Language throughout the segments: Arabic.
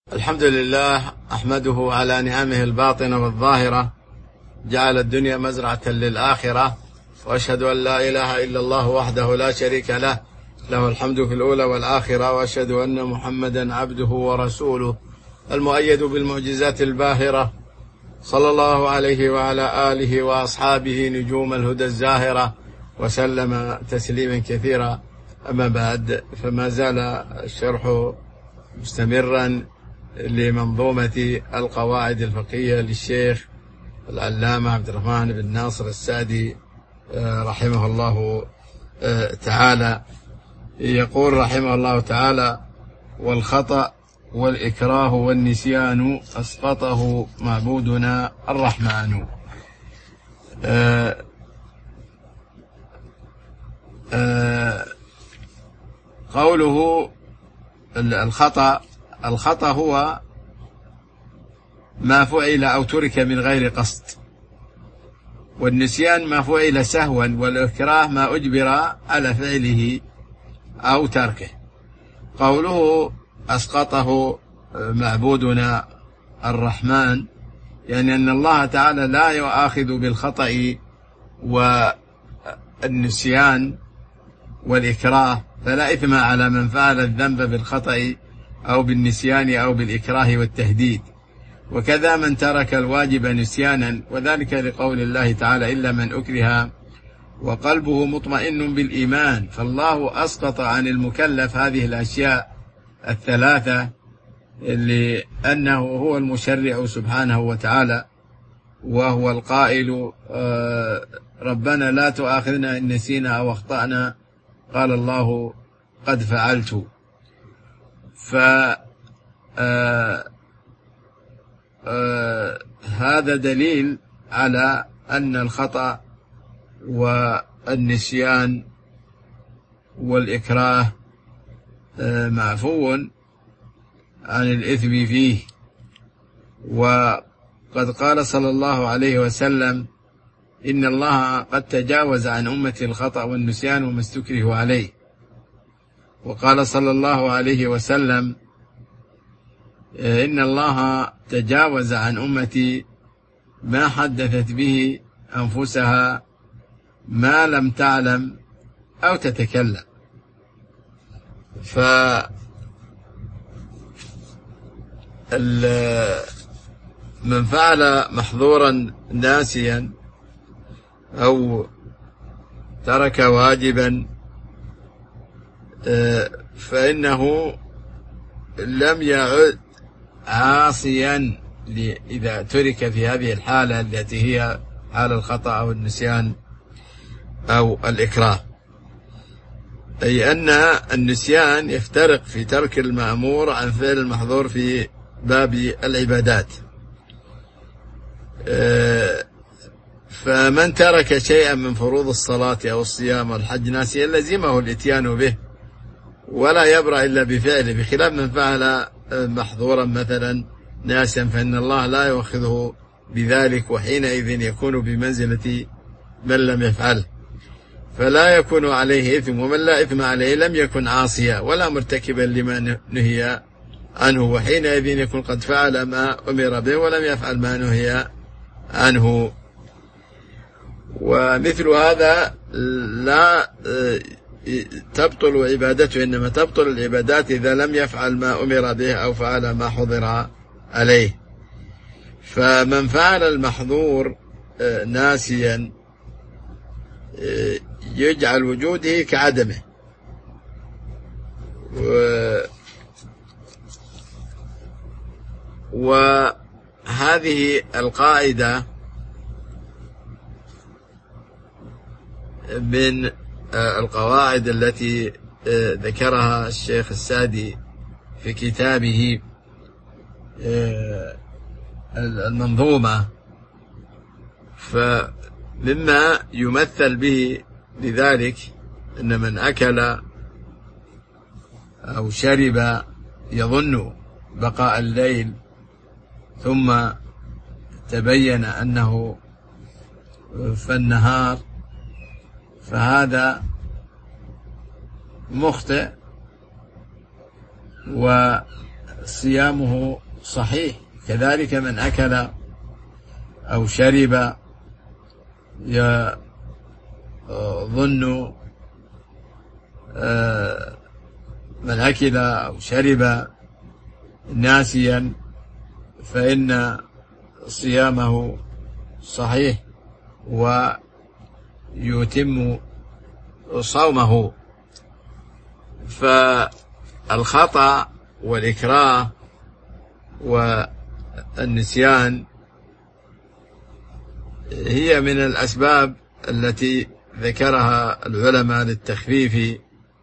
الحمد لله أحمده على نعمه الباطنة والظاهرة، جعل الدنيا مزرعة للآخرة، وأشهد أن لا إله إلا الله وحده لا شريك له، له الحمد في الأولى والآخرة، وأشهد أن محمدا عبده ورسوله المؤيد بالمعجزات الباهرة، صلى الله عليه وعلى آله وأصحابه نجوم الهدى الزاهرة، وسلم تسليما كثيرا. أما بعد، فما زال الشرح مستمرا لمنظومة القواعد الفقهية للشيخ العلامة عبد الرحمن بن ناصر السعدي رحمه الله تعالى. يقول رحمه الله تعالى: والخطأ والإكراه والنسيان أسقطه معبودنا الرحمن. قوله الخطأ هو ما فعل أو ترك من غير قصد، والنسيان ما فعل سهوا، والإكراه ما أجبر على فعله أو تركه. قوله أسقطه معبودنا الرحمن، يعني أن الله تعالى لا يؤاخذ بالخطأ والنسيان والإكراه، فلا إثم على من فعل الذنب بالخطأ أو بالنسيان أو بالإكراه والتهديد، وكذا من ترك الواجب نسيانا، وذلك لقول الله تعالى: إلا من أكره وقلبه مطمئن بالإيمان. فالله أسقط عن المكلف هذه الأشياء الثلاثة لأنه هو المشرع سبحانه وتعالى، وهو القائل: ربنا لا تؤاخذنا إن نسينا أو أخطأنا، قال الله: قد فعلت. هذا دليل على أن الخطأ والنسيان والإكراه معفو عن الإثم فيه. وقد قال صلى الله عليه وسلم: إن الله قد تجاوز عن أمتي الخطأ والنسيان وما استكرهوا عليه. وقال صلى الله عليه وسلم: إن الله تجاوز عن أمتي ما حدثت به أنفسها ما لم تعلم أو تتكلم. من فعل محظورا ناسيا أو ترك واجبا فإنه لم يعد عاصيا إذا ترك في هذه الحالة التي هي حال الخطأ أو النسيان أو الإكراه. أي أن النسيان يفترق في ترك المأمور عن فعل المحظور في باب العبادات. فمن ترك شيئا من فروض الصلاة أو الصيام والحج ناسيا لزمه الإتيان به ولا يبرأ إلا بفعله، بخلاف من فعل محظورا مثلا ناسيا فإن الله لا يؤاخذه بذلك، وحينئذ يكون بمنزلة من لم يفعله، فلا يكون عليه إثم. ومن لا إثم عليه لم يكن عاصيا ولا مرتكبا لما نهي عنه، وحينئذ يكون قد فعل ما أمر به ولم يفعل ما نهي عنه. ومثل هذا لا تبطل عبادته، إنما تبطل العبادات إذا لم يفعل ما أمر به أو فعل ما حضر عليه. فمن فعل المحظور ناسيا يجعل وجوده كعدمه. وهذه القاعدة من القواعد التي ذكرها الشيخ السعدي في كتابه المنظومة. فمما يمثل به لذلك أن من أكل أو شرب يظن بقاء الليل ثم تبين أنه في النهار، فهذا مخطئ صيامه صحيح. كذلك من أكل أو شرب يظن من أكل أو شرب ناسيا فإن صيامه صحيح ويتم صومه. فالخطأ والإكراه والنسيان هي من الأسباب التي ذكرها العلماء للتخفيف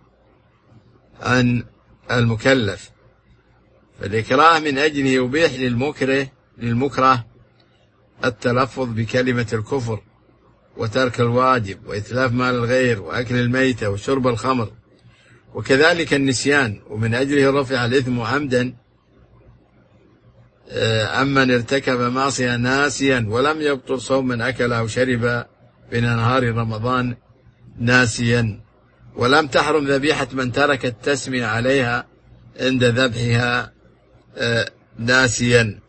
عن المكلف. فالإكراه من أجله يبيح للمكره التلفظ بكلمة الكفر وترك الواجب وإتلاف مال الغير وأكل الميتة وشرب الخمر، وكذلك النسيان، ومن أجله رفع الإثم عمدا عمن ارتكب معصية ناسيا، ولم يبطل صوم من أكل أو شرب بين نهار رمضان ناسيا، ولم تحرم ذبيحة من ترك التسمية عليها عند ذبحها ناسيا.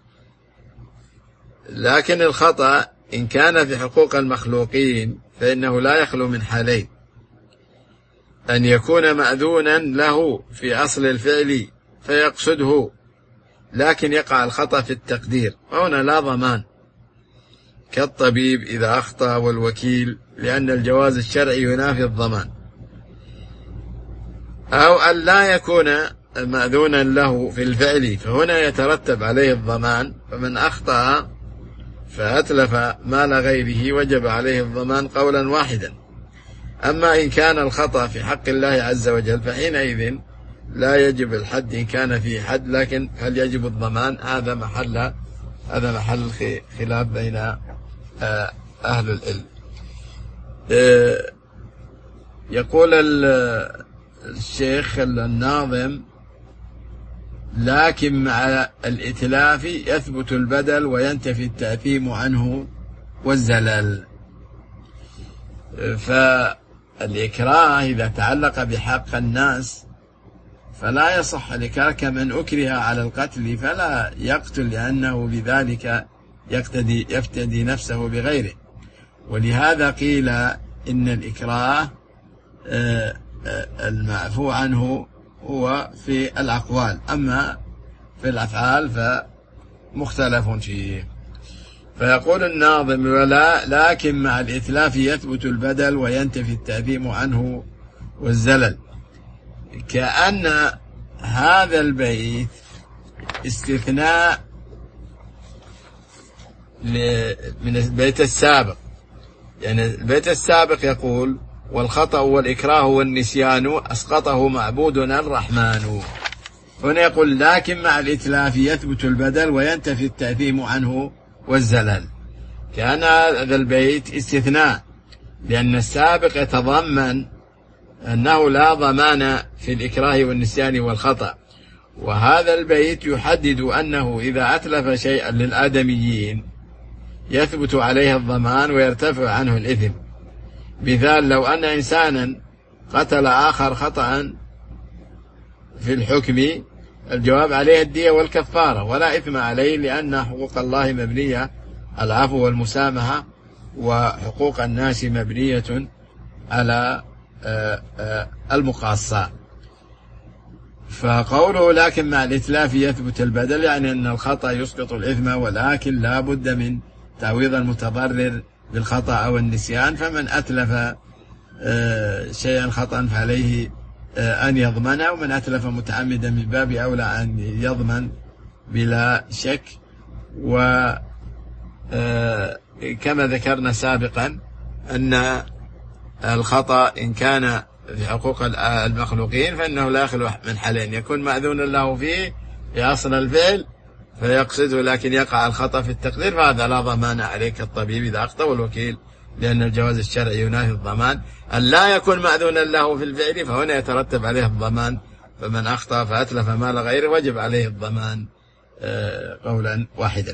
لكن الخطأ إن كان في حقوق المخلوقين فإنه لا يخلو من حالين: أن يكون مأذونا له في أصل الفعل فيقصده لكن يقع الخطأ في التقدير، وهنا لا ضمان كالطبيب إذا أخطأ والوكيل، لأن الجواز الشرعي ينافي الضمان. أو أن لا يكون مأذونا له في الفعل فهنا يترتب عليه الضمان، فمن أخطأ فأتلف مال غيره وجب عليه الضمان قولا واحدا. أما إن كان الخطأ في حق الله عز وجل فحينئذ لا يجب الحد إن كان فيه حد، لكن هل يجب الضمان؟ هذا محل خلاف بين أهل العلم. يقول الشيخ الناظم: لكن مع الإتلاف يثبت البدل وينتفي التأثيم عنه والزلل. فالإكراه إذا تعلق بحق الناس فلا يصح الإكراه كمن أكره على القتل فلا يقتل، لأنه بذلك يفتدي نفسه بغيره. ولهذا قيل إن الإكراه المعفو عنه هو في الأقوال، أما في الأفعال فمختلف فيه. فيقول الناظم: لكن مع الإتلاف يثبت البدل وينتفي التأثيم عنه والزلل. كأن هذا البيت استثناء من البيت السابق. يعني البيت السابق يقول: والخطأ والإكراه والنسيان أسقطه معبودنا الرحمن. هنا يقول: لكن مع الإتلاف يثبت البدل وينتفي التأثيم عنه والزلل. كان هذا البيت استثناء، لأن السابق يتضمن أنه لا ضمان في الإكراه والنسيان والخطأ، وهذا البيت يحدد أنه إذا أتلف شيئا للآدميين يثبت عليه الضمان ويرتفع عنه الإثم. مثال: لو أن إنسانا قتل آخر خطأ في الحكم الجواب عليه الدية والكفارة ولا إثم عليه، لأن حقوق الله مبنية على العفو والمسامحة، وحقوق الناس مبنية على المقاصة. فقوله لكن مع الإتلاف يثبت البدل يعني أن الخطأ يسقط الإثم، ولكن لا بد من تعويض المتضرر بالخطأ أو النسيان. فمن أتلف شيئا خطأ فعليه أن يضمنه، ومن أتلف متعمدا من باب أولى أن يضمن بلا شك. وكما ذكرنا سابقا أن الخطأ إن كان في حقوق المخلوقين فإنه لا يخلو من حالين: يكون مأذون له فيه في أصل الفعل فيقصده لكن يقع الخطأ في التقدير، فهذا لا ضمان عليك الطبيب إذا أخطأ، والوكيل، لأن الجواز الشرعي ينافي الضمان. أن لا يكون مأذونا له في الفعل فهنا يترتب عليه الضمان، فمن أخطأ فأتلف مال غيره وجب عليه الضمان قولا واحدا.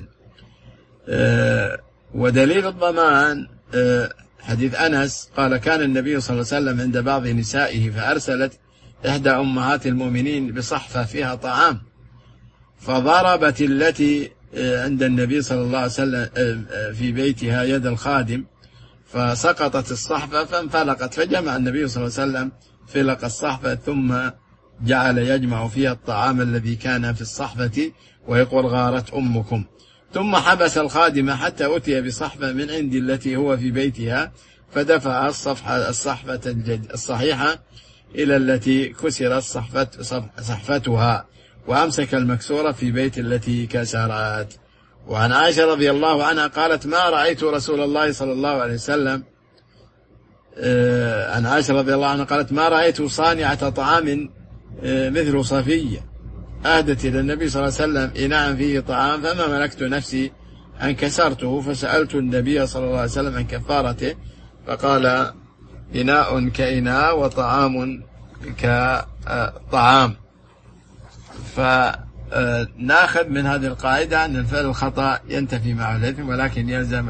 ودليل الضمان حديث أنس قال: كان النبي صلى الله عليه وسلم عند بعض نسائه فأرسلت إحدى أمهات المؤمنين بصحفة فيها طعام، فضربت التي عند النبي صلى الله عليه وسلم في بيتها يد الخادم، فسقطت الصحفة فانفلقت، فجمع النبي صلى الله عليه وسلم فلق الصحفة ثم جعل يجمع فيها الطعام الذي كان في الصحفة ويقول غارت أمكم. ثم حبس الخادم حتى أتي بصحفة من عند التي هو في بيتها، فدفع الصحفة الصحيحة إلى التي كسرت صحفتها، وأمسك المكسورة في بيت التي كسرت. وعن عائشة رضي الله عنها قالت ما رأيت رسول الله صلى الله عليه وسلم عن عائشة رضي الله عنها قالت ما رأيت صانعة طعام مثل صفية أهدت إلى النبي صلى الله عليه وسلم إناء فيه طعام، فما ملكت نفسي أن كسرته، فسألت النبي صلى الله عليه وسلم عن كفارته، فقال إناء كإناء وطعام كطعام. فناخذ من هذه القاعدة أن الفعل الخطأ ينتفي معه الإثم، ولكن يلزم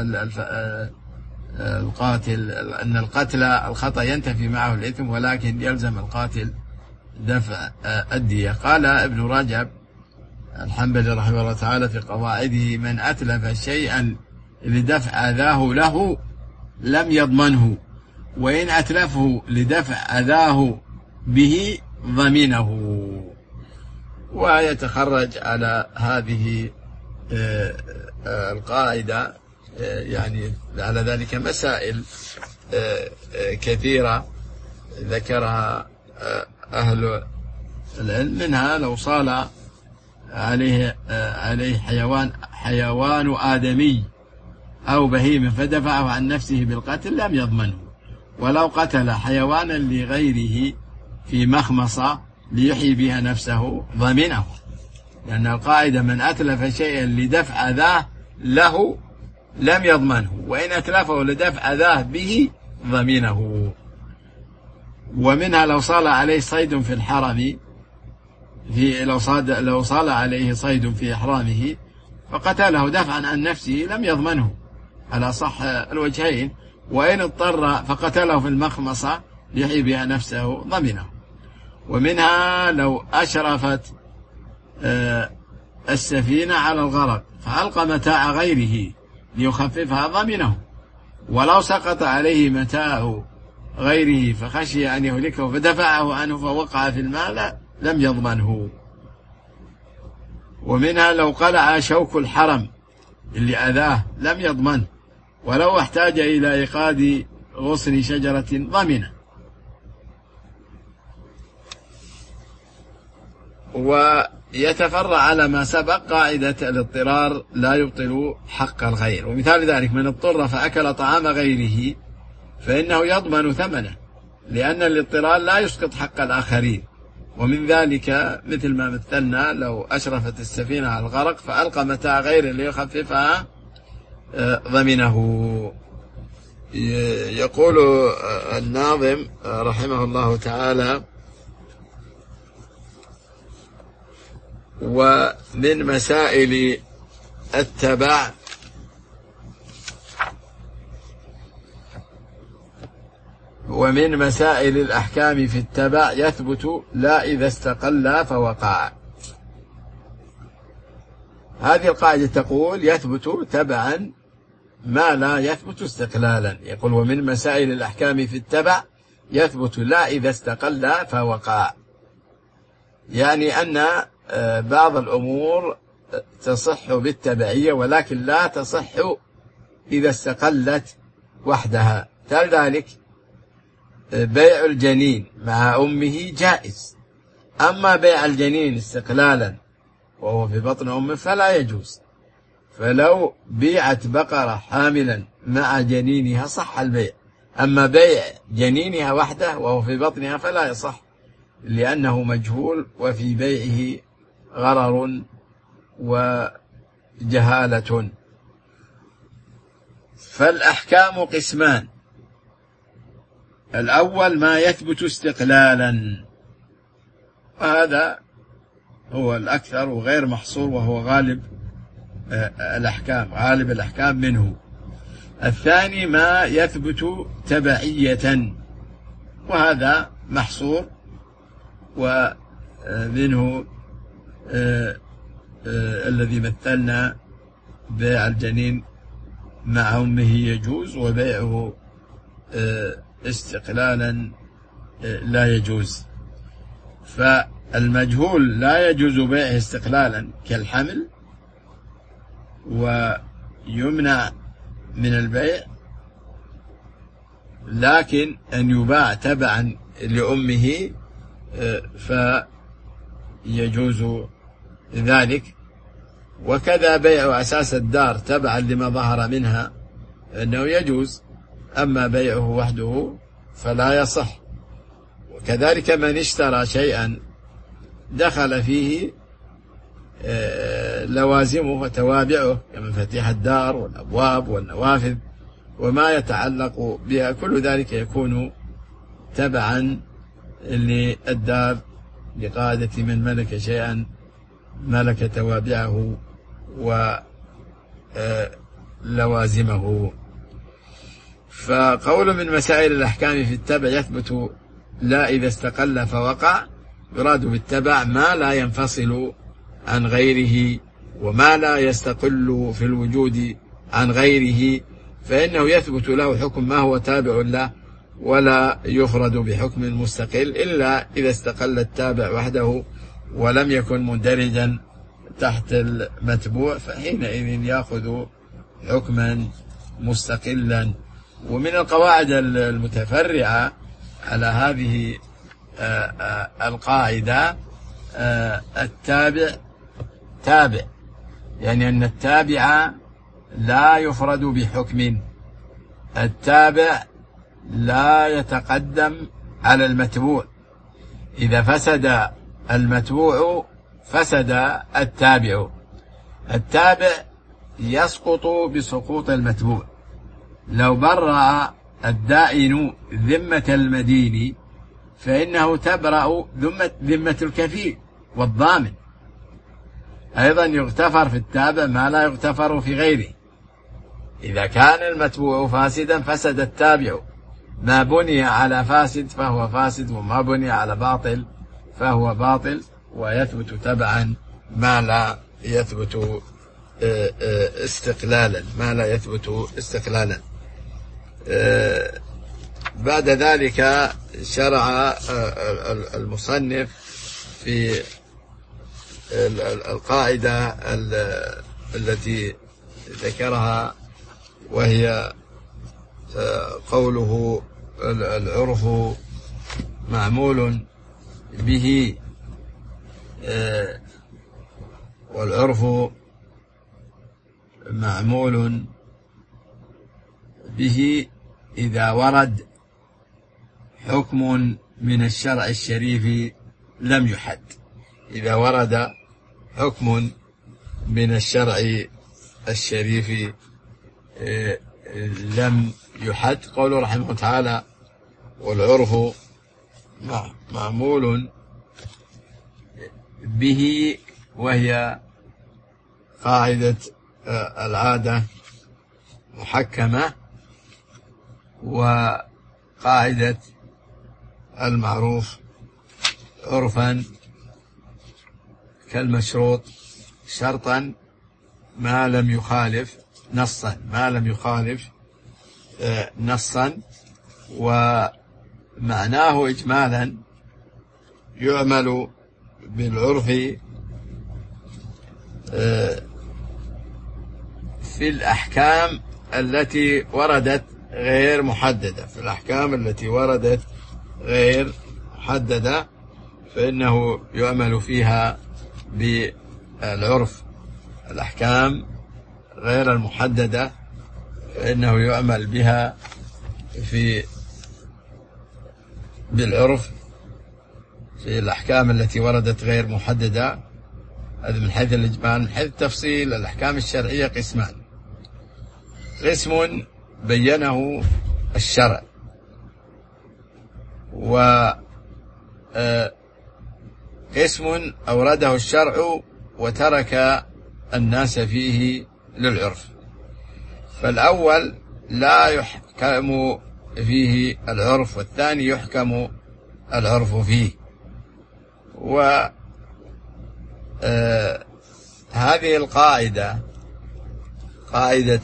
القاتل أن القتل الخطأ ينتفي معه الإثم، ولكن يلزم القاتل دفع الدية. قال ابن رجب الحنبلي رحمه الله تعالى في قواعده من أتلف شيئا لدفع أذاه له لم يضمنه، وإن أتلفه لدفع أذاه به ضمنه. ويتخرج على هذه القاعدة يعني على ذلك مسائل كثيرة ذكرها أهل العلم، منها لو صال عليه حيوان آدمي أو بهيم فدفعه عن نفسه بالقتل لم يضمنه، ولو قتل حيوانا لغيره في مخمصة ليحيي بها نفسه ضمنه، لأن القاعدة من أتلف شيئا لدفع ذاه له لم يضمنه، وإن أتلفه لدفع ذاه به ضمنه. ومنها لو صال عليه صيد في الحرم لو صال عليه صيد في إحرامه فقتله دفعا عن نفسه لم يضمنه على صح الوجهين، وإن اضطر فقتله في المخمصة ليحيي بها نفسه ضمنه. ومنها لو أشرفت السفينة على الغرق فألقى متاع غيره ليخففها ضمنه، ولو سقط عليه متاع غيره فخشي أن يهلكه فدفعه عنه فوقع في الماء لم يضمنه. ومنها لو قلع شوك الحرم اللي أذاه لم يضمنه، ولو احتاج إلى إيقاد غصن شجرة ضمنه. ويتفرع على ما سبق قاعدة الاضطرار لا يبطل حق الغير. ومثال ذلك من اضطر فأكل طعام غيره فإنه يضمن ثمنه، لأن الاضطرار لا يسقط حق الآخرين. ومن ذلك مثل ما مثلنا لو أشرفت السفينة على الغرق فألقى متاع غير ليخففها ضمنه. يقول الناظم رحمه الله تعالى ومن مسائل التبع ومن مسائل الأحكام في التبع يثبت لا إذا استقل فوقع. هذه القاعدة تقول يثبت تبعا ما لا يثبت استقلالا. يقول ومن مسائل الأحكام في التبع يثبت لا إذا استقل فوقع، يعني أن بعض الأمور تصح بالتبعية ولكن لا تصح إذا استقلت وحدها. ذلك بيع الجنين مع أمه جائز، أما بيع الجنين استقلالا وهو في بطن أمه فلا يجوز. فلو بيعت بقرة حاملا مع جنينها صح البيع، أما بيع جنينها وحده وهو في بطنها فلا يصح، لأنه مجهول وفي بيعه غرر وجهالة. فالأحكام قسمان: الأول ما يثبت استقلالا، وهذا هو الأكثر وغير محصور، وهو غالب الأحكام منه. الثاني ما يثبت تبعية، وهذا محصور، ومنه الذي مثلنا بيع الجنين مع أمه يجوز، وبيعه استقلالا لا يجوز. فالمجهول لا يجوز بيعه استقلالا كالحمل، ويمنع من البيع، لكن أن يباع تبعا لأمه فيجوز ذلك. وكذا بيع أساس الدار تبعا لما ظهر منها أنه يجوز، أما بيعه وحده فلا يصح. وكذلك من اشترى شيئا دخل فيه لوازمه وتوابعه كمفاتيح الدار والأبواب والنوافذ وما يتعلق بها، كل ذلك يكون تبعا للدار لقاعدة من ملك شيئا ملك توابعه ولوازمه. فقول من مسائل الأحكام في التبع يثبت لا إذا استقل فوقع، يراد بالتبع ما لا ينفصل عن غيره وما لا يستقل في الوجود عن غيره، فإنه يثبت له حكم ما هو تابع له ولا يفرد بحكم مستقل إلا إذا استقل التابع وحده ولم يكن مندرجا تحت المتبوع، فحينئذ يأخذ حكما مستقلا. ومن القواعد المتفرعة على هذه القاعدة التابع تابع، يعني أن التابع لا يفرد بحكم، التابع لا يتقدم على المتبوع، إذا فسد المتبوع فسد التابع. التابع يسقط بسقوط المتبوع. لو برأ الدائن ذمة المدين فإنه تبرأ ذمة الكفيل والضامن. أيضا يغتفر في التابع ما لا يغتفر في غيره. إذا كان المتبوع فاسدا فسد التابع، ما بني على فاسد فهو فاسد، وما بني على باطل فهو باطل، ويثبت تبعا ما لا يثبت استقلالا، ما لا يثبت استقلالا. بعد ذلك شرع المصنف في القاعدة التي ذكرها، وهي قوله العرف معمول به، والعرف معمول به إذا ورد حكم من الشرع الشريف لم يحد. إذا ورد حكم من الشرع الشريف لم يحد. قوله رحمه الله تعالى والعرف معمول به، وهي قاعدة العادة محكمة، وقاعدة المعروف عرفا كالمشروط شرطا ما لم يخالف نصا، ما لم يخالف نصا. ومعناه إجمالا يعمل بالعرف في الأحكام التي وردت غير محددة، في الأحكام التي وردت غير محددة فإنه يعمل فيها بالعرف. الأحكام غير المحددة فإنه يعمل بها بالعرف في الأحكام التي وردت غير محددة. هذا من حيث الإجمال. من حيث التفصيل الأحكام الشرعية قسمان: قسم بينه الشرع، وقسم أورده الشرع وترك الناس فيه للعرف. فالأول لا يحكم فيه العرف، والثاني يحكم العرف فيه. هذه القاعدة قاعدة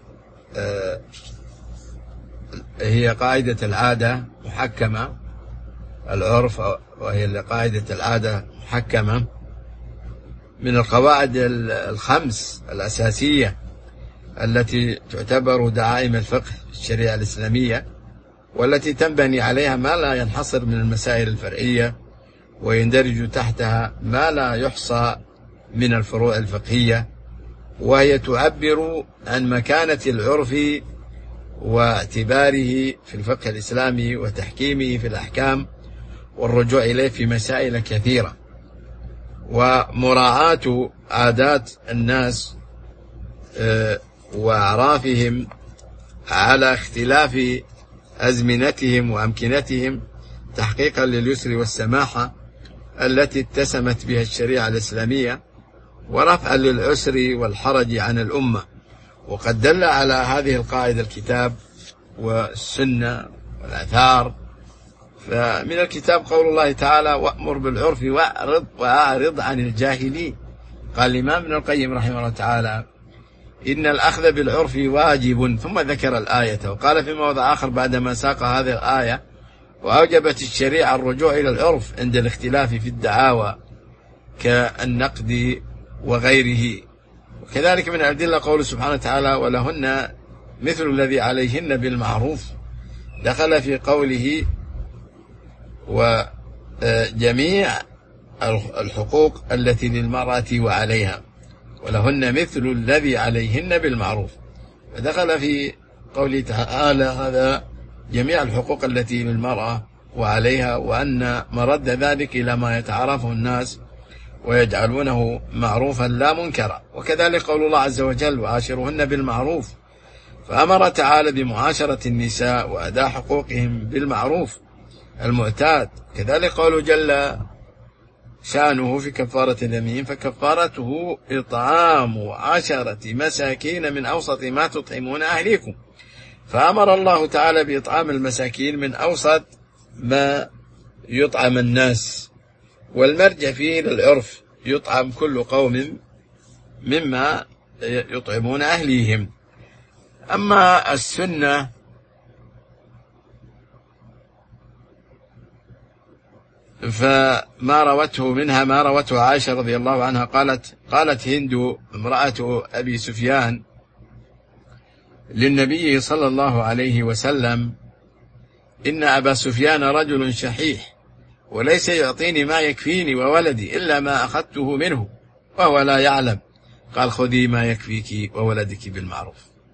هي قاعدة العادة محكمة، العرف، وهي قاعدة العادة محكمة من القواعد الخمس الأساسية التي تعتبر دعائم الفقه في الشريعة الإسلامية، والتي تنبني عليها ما لا ينحصر من المسائل الفرعية، ويندرج تحتها ما لا يحصى من الفروع الفقهية، وهي تعبر عن مكانة العرف واعتباره في الفقه الإسلامي وتحكيمه في الأحكام والرجوع إليه في مسائل كثيرة، ومراعاة عادات الناس وأعرافهم على اختلاف أزمنتهم وأمكنتهم، تحقيقا لليسر والسماحة التي اتسمت بها الشريعة الإسلامية، ورفعا للعسر والحرج عن الأمة. وقد دل على هذه القاعدة الكتاب والسنة والآثار. فمن الكتاب قول الله تعالى: وأمر بالعرف وأعرض عن الجاهلين. قال الإمام ابن القيم رحمه الله تعالى: إن الأخذ بالعرف واجب، ثم ذكر الآية، وقال في موضع آخر بعدما ساق هذه الآية: وأوجبت الشريعة الرجوع إلى العرف عند الاختلاف في الدعاوى كالنقد وغيره. وكذلك من الأدلة قوله سبحانه وتعالى: ولهن مثل الذي عليهن بالمعروف، دخل في قوله وجميع الحقوق التي للمرأة وعليها، ولهن مثل الذي عليهن بالمعروف، فدخل في قوله تعالى هذا جميع الحقوق التي للمرأة وعليها، وأن مرد ذلك إلى ما يتعارفه الناس ويجعلونه معروفا لا منكرا. وكذلك قول الله عز وجل: وعاشرهن بالمعروف، فأمر تعالى بمعاشرة النساء وأداء حقوقهم بالمعروف المعتاد. كذلك قوله جل شأنه في كفارة اليمين: فكفارته إطعام 10 مساكين من أوسط ما تطعمون أهليكم. فأمر الله تعالى بإطعام المساكين من أوسط ما يطعم الناس، والمرجع فيه للعرف، يطعم كل قوم مما يطعمون أهليهم. أما السنة فما روته منها ما روته عائشة رضي الله عنها قالت هند امرأة أبي سفيان للنبي صلى الله عليه وسلم: إن أبا سفيان رجل شحيح، وليس يعطيني ما يكفيني وولدي إلا ما أخذته منه وهو لا يعلم. قال: خذي ما يكفيك وولدك بالمعروف.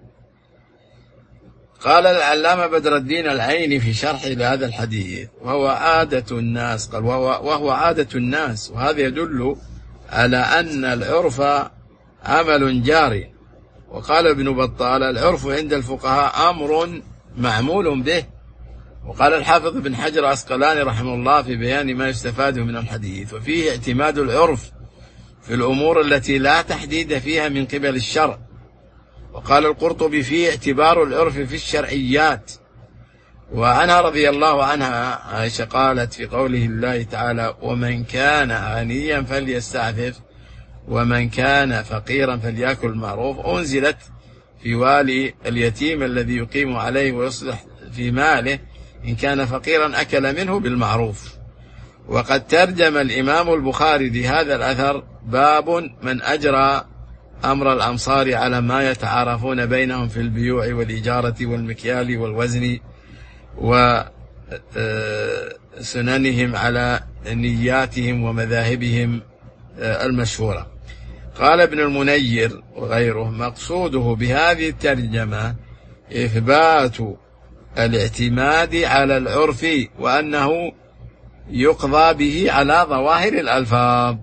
قال العلامة بدر الدين العيني في شرحه لهذا الحديث: وهو عادة الناس. قال: وهو عادة الناس، وهذا يدل على أن العرف عمل جاري. وقال ابن بطال: العرف عند الفقهاء أمر معمول به. وقال الحافظ بن حجر العسقلاني رحمه الله في بيان ما يستفاد من الحديث: وفيه اعتماد العرف في الأمور التي لا تحديد فيها من قبل الشرع. وقال القرطبي: فيه اعتبار العرف في الشرعيات. وعنها رضي الله عنها عائشة قالت في قوله الله تعالى: ومن كان غنيا فليستعفف ومن كان فقيرا فليأكل المعروف، أنزلت في والي اليتيم الذي يقيم عليه ويصلح في ماله، إن كان فقيرا أكل منه بالمعروف. وقد ترجم الإمام البخاري لهذا الأثر: باب من أجرى أمر الأمصار على ما يتعارفون بينهم في البيوع والإجارة والمكيال والوزن، وسننهم على نياتهم ومذاهبهم المشهورة. قال ابن المنير وغيره: مقصوده بهذه الترجمة إثبات الاعتماد على العرف، وأنه يقضى به على ظواهر الألفاظ.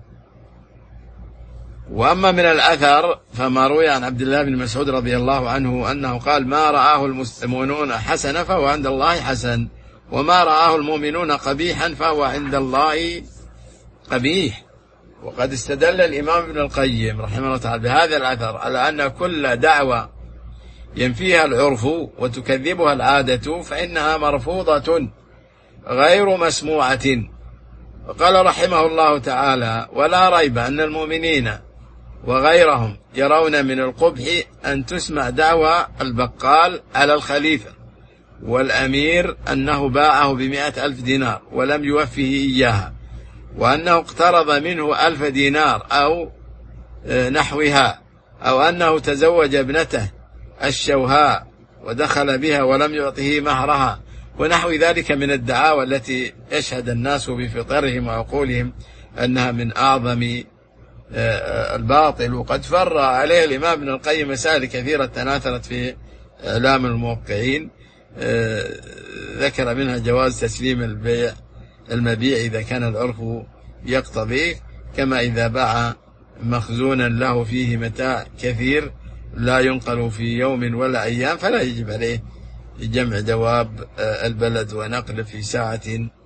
وأما من الأثر فما روي عن عبد الله بن مسعود رضي الله عنه أنه قال: ما رآه المسلمون حسنا فهو عند الله حسن، وما رآه المؤمنون قبيحا فهو عند الله قبيح. وقد استدل الإمام ابن القيم رحمه الله تعالى بهذا الأثر على أن كل دعوة ينفيها العرف وتكذبها العادة فإنها مرفوضة غير مسموعة. وقال رحمه الله تعالى: ولا ريب أن المؤمنين وغيرهم يرون من القبح أن تسمع دعوى البقال على الخليفة والأمير أنه باعه ب100,000 دينار ولم يوفه إياها، وأنه اقترض منه 1000 دينار أو نحوها، أو أنه تزوج ابنته الشوهاء ودخل بها ولم يعطه مهرها، ونحو ذلك من الدعاوى التي يشهد الناس بفطرهم وعقولهم أنها من أعظم الباطل. وقد فر عليه الإمام ابن القيم مسائل كثيرة تناثرت في إعلام الموقعين، ذكر منها جواز تسليم المبيع إذا كان العرف يقتضيه، كما إذا باع مخزونا له فيه متاع كثير لا ينقل في يوم ولا أيام فلا يجب عليه جمع دواب البلد ونقل في ساعة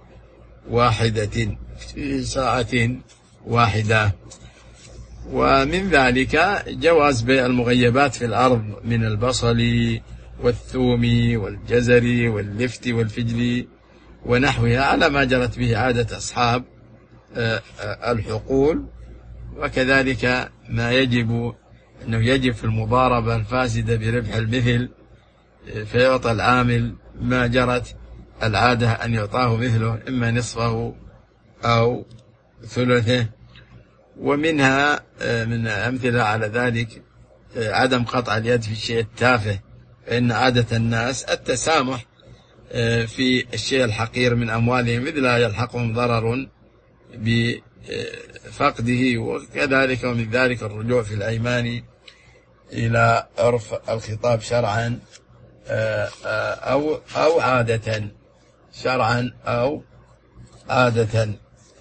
واحدة. ومن ذلك جواز بيع المغيبات في الأرض من البصل والثوم والجزر واللفت والفجل ونحوها على ما جرت به عادة أصحاب الحقول. وكذلك ما يجب أنه يجب في المضاربة الفاسدة بربح المثل، فيعطى العامل ما جرت العادة أن يعطاه مثله، إما نصفه أو ثلثه. ومنها من أمثلة على ذلك عدم قطع اليد في الشيء التافه، فإن عادة الناس التسامح في الشيء الحقير من أموالهم إذ لا يلحقهم ضرر بفقده. وكذلك ومن ذلك الرجوع في الأيمان إلى عرف الخطاب شرعا أو عادة، شرعا أو عادة.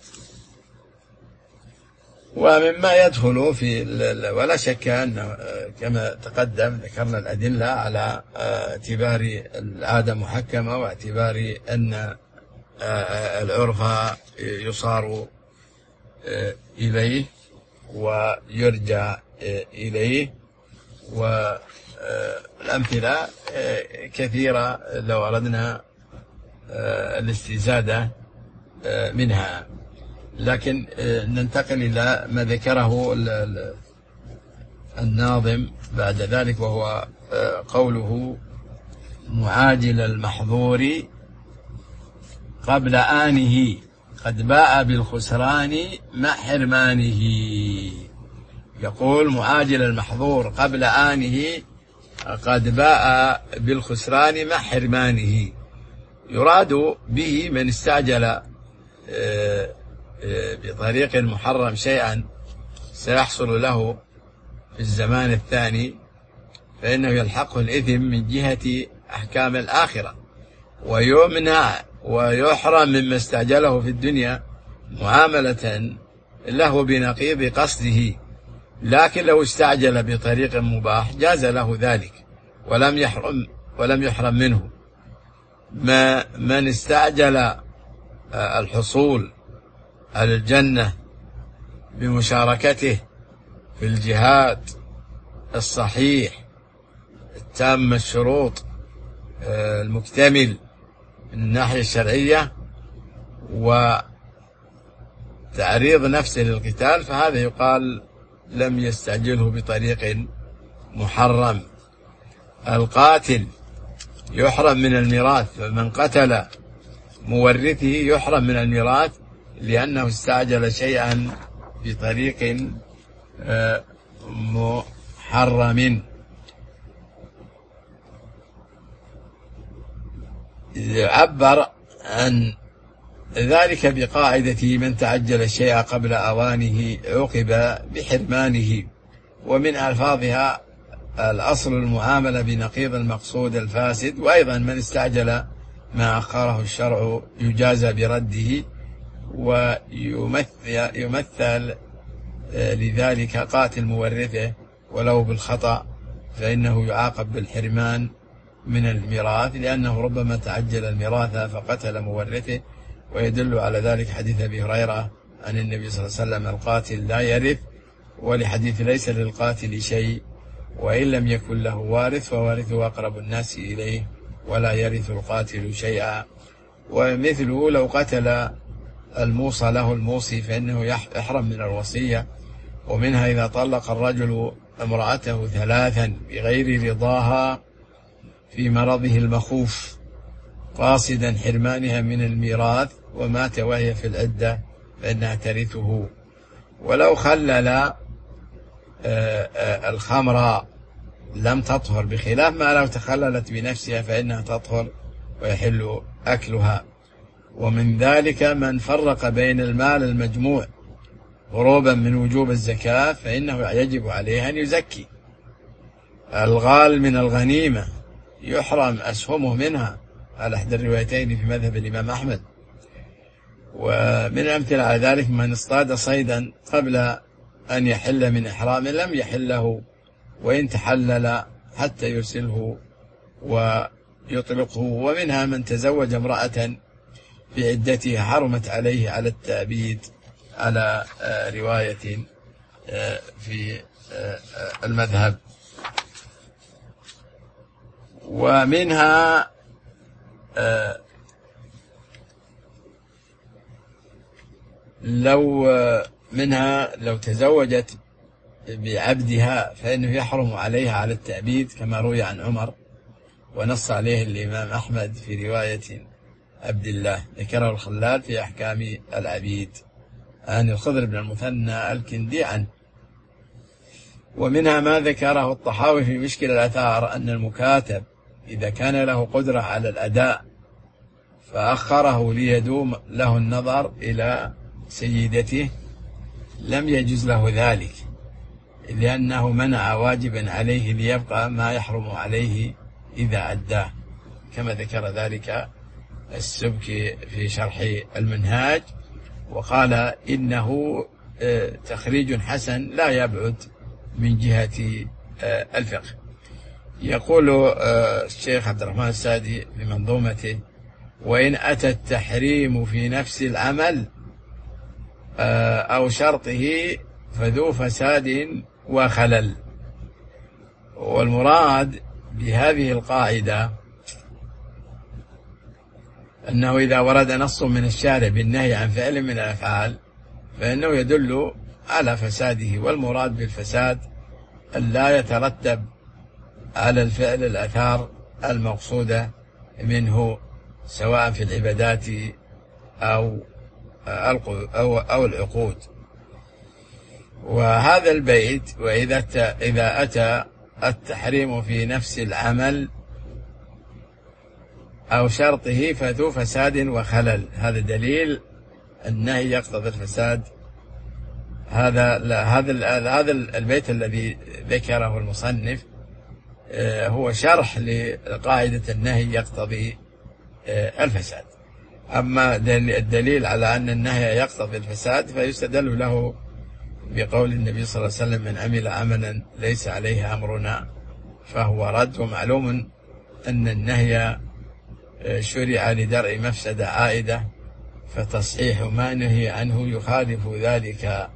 ومما يدخل في ولا شك أن كما تقدم ذكرنا الأدلة على اعتبار العادة محكمة، واعتبار أن العرف يصار إليه ويرجع إليه. والأمثلة كثيرة لو أردنا الاستزادة منها، لكن ننتقل إلى ما ذكره الناظم بعد ذلك، وهو قوله معاجل المحظور قبل آنه قد باء بالخسران مع حرمانه. يقول معاجل المحظور قبل آنه قد باء بالخسران مع حرمانه، يراد به من استعجل بطريق محرم شيئا سيحصل له في الزمان الثاني، فإنه يلحقه الإثم من جهة أحكام الآخرة، ويمنع ويحرم مما استعجله في الدنيا معاملة له بنقيض قصده. لكن لو استعجل بطريق مباح جاز له ذلك ولم يحرم منه. من استعجل الحصول على الجنة بمشاركته في الجهاد الصحيح التام الشروط المكتمل من الناحية الشرعية وتعريض نفسه للقتال، فهذا يقال لم يستعجله بطريق محرم. القاتل يحرم من الميراث، فمن قتل مورثه يحرم من الميراث لأنه استعجل شيئا بطريق محرم. عبر عن ذلك بقاعدة من تعجل الشيء قبل أوانه عوقب بحرمانه، ومن ألفاظها الأصل المعاملة بنقيض المقصود الفاسد. وأيضا من استعجل ما أخره الشرع يجازى برده، ويمثل لذلك قاتل مورثه ولو بالخطأ فإنه يعاقب بالحرمان من الميراث، لأنه ربما تعجل الميراث فقتل مورثه. ويدل على ذلك حديث أبي هريرة عن النبي صلى الله عليه وسلم القاتل لا يرث، ولحديث ليس للقاتل شيء وإن لم يكن له وارث فوارثه أقرب الناس إليه ولا يرث القاتل شيئا. ومثله لو قتل الموصى له الموصي فإنه يحرم من الوصية، ومنها إذا طلق الرجل امرأته 3 بغير رضاها في مرضه المخوف قاصدا حرمانها من الميراث ومات وهي في العدة فإنها ترثه. ولو خلل الخمر لم تطهر، بخلاف ما لو تخللت بنفسها فإنها تطهر ويحل أكلها. ومن ذلك من فرق بين المال المجموع هروبا من وجوب الزكاة فإنه يجب عليه أن يزكي. الغال من الغنيمة يحرم أسهمه منها على إحدى الروايتين في مذهب الإمام أحمد. ومن الأمثلة على ذلك من اصطاد صيدا قبل أن يحل من إحرام لم يحله وإن تحلل حتى يرسله ويطلقه. ومنها من تزوج امرأة في عدتها حرمت عليه على التأبيد على رواية في المذهب. ومنها لو تزوجت بعبدها فإنه يحرم عليها على التأبيد كما روي عن عمر ونص عليه الإمام أحمد في رواية عبد الله ذكره الخلال في أحكام العبيد عن الخضر بن المثنى الكندي عنه. ومنها ما ذكره الطحاوي في مشكل الآثار أن المكاتب إذا كان له قدرة على الأداء فأخره ليدوم له النظر إلى سيدته لم يجوز له ذلك لأنه منع واجبا عليه ليبقى ما يحرم عليه إذا أداه، كما ذكر ذلك السبكي في شرح المنهاج وقال إنه تخريج حسن لا يبعد من جهة الفقه. يقول الشيخ عبد الرحمن السعدي في منظومته: وإن أتى التحريم في نفس العمل أو شرطه فذو فساد وخلل. والمراد بهذه القاعدة أنه إذا ورد نص من الشارع بالنهي عن فعل من الأفعال فإنه يدل على فساده، والمراد بالفساد أن لا يترتب على الفعل الآثار المقصودة منه سواء في العبادات أو العقود. وهذا البيت إذا أتى التحريم في نفس العمل أو شرطه فذو فساد وخلل، هذا دليل النهي يقتضي الفساد. هذا البيت الذي ذكره المصنف هو شرح لقاعدة النهي يقتضي الفساد. أما الدليل على أن النهي يقتضي الفساد فيستدل له بقول النبي صلى الله عليه وسلم: من عمل عملا ليس عليه أمرنا فهو رد. ومعلوم أن النهي شرع لدرء مفسدة عائدة، فتصحيح ما نهي عنه يخالف ذلك.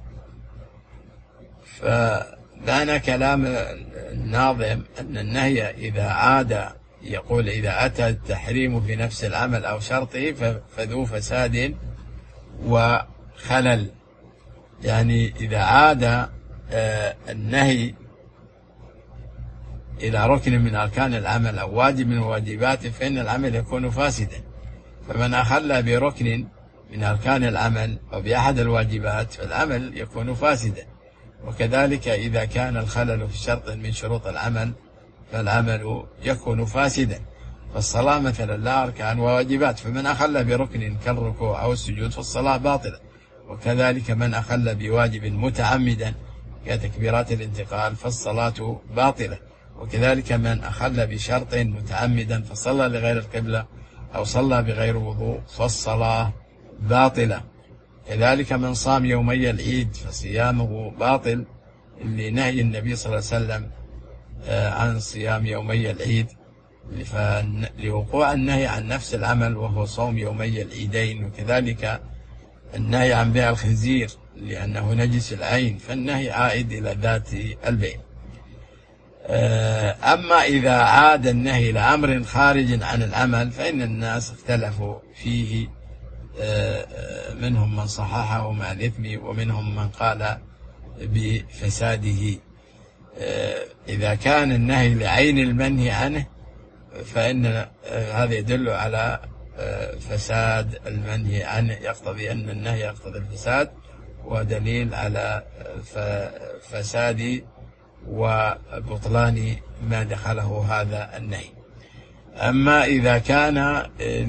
فبان كلام الناظم أن النهي إذا عاد، يقول إذا أتى التحريم في نفس العمل أو شرطه فذو فساد وخلل، يعني إذا عاد النهي إلى ركن من أركان العمل أو واجب من واجباته فإن العمل يكون فاسدا. فمن أخل بركن من أركان العمل أو بأحد الواجبات فالعمل يكون فاسدا. وكذلك إذا كان الخلل في شرط من شروط العمل فالعمل يكون فاسدا. فالصلاة مثلا لا أركان وواجبات، فمن أخل بركن كالركوع أو السجود فالصلاة باطلة. وكذلك من أخل بواجب متعمدا كتكبيرات الانتقال فالصلاة باطلة. وكذلك من أخل بشرط متعمدا فصلى لغير القبلة أو صلى بغير وضوء فالصلاة باطلة. كذلك من صام يومي العيد فصيامه باطل لنهي النبي صلى الله عليه وسلم عن صيام يومي العيد، لوقوع النهي عن نفس العمل وهو صوم يومي العيدين. وكذلك النهي عن بيع الخنزير لأنه نجس العين، فالنهي عائد إلى ذات البيع. أما إذا عاد النهي لأمر خارج عن العمل فإن الناس اختلفوا فيه، منهم من صححه مع الإثم ومنهم من قال بفساده. إذا كان النهي لعين المنهي عنه فإن هذا يدل على فساد المنهي عنه، يقتضي أن النهي يقتضي الفساد، ودليل على فساد وبطلان ما دخله هذا النهي. أما إذا كان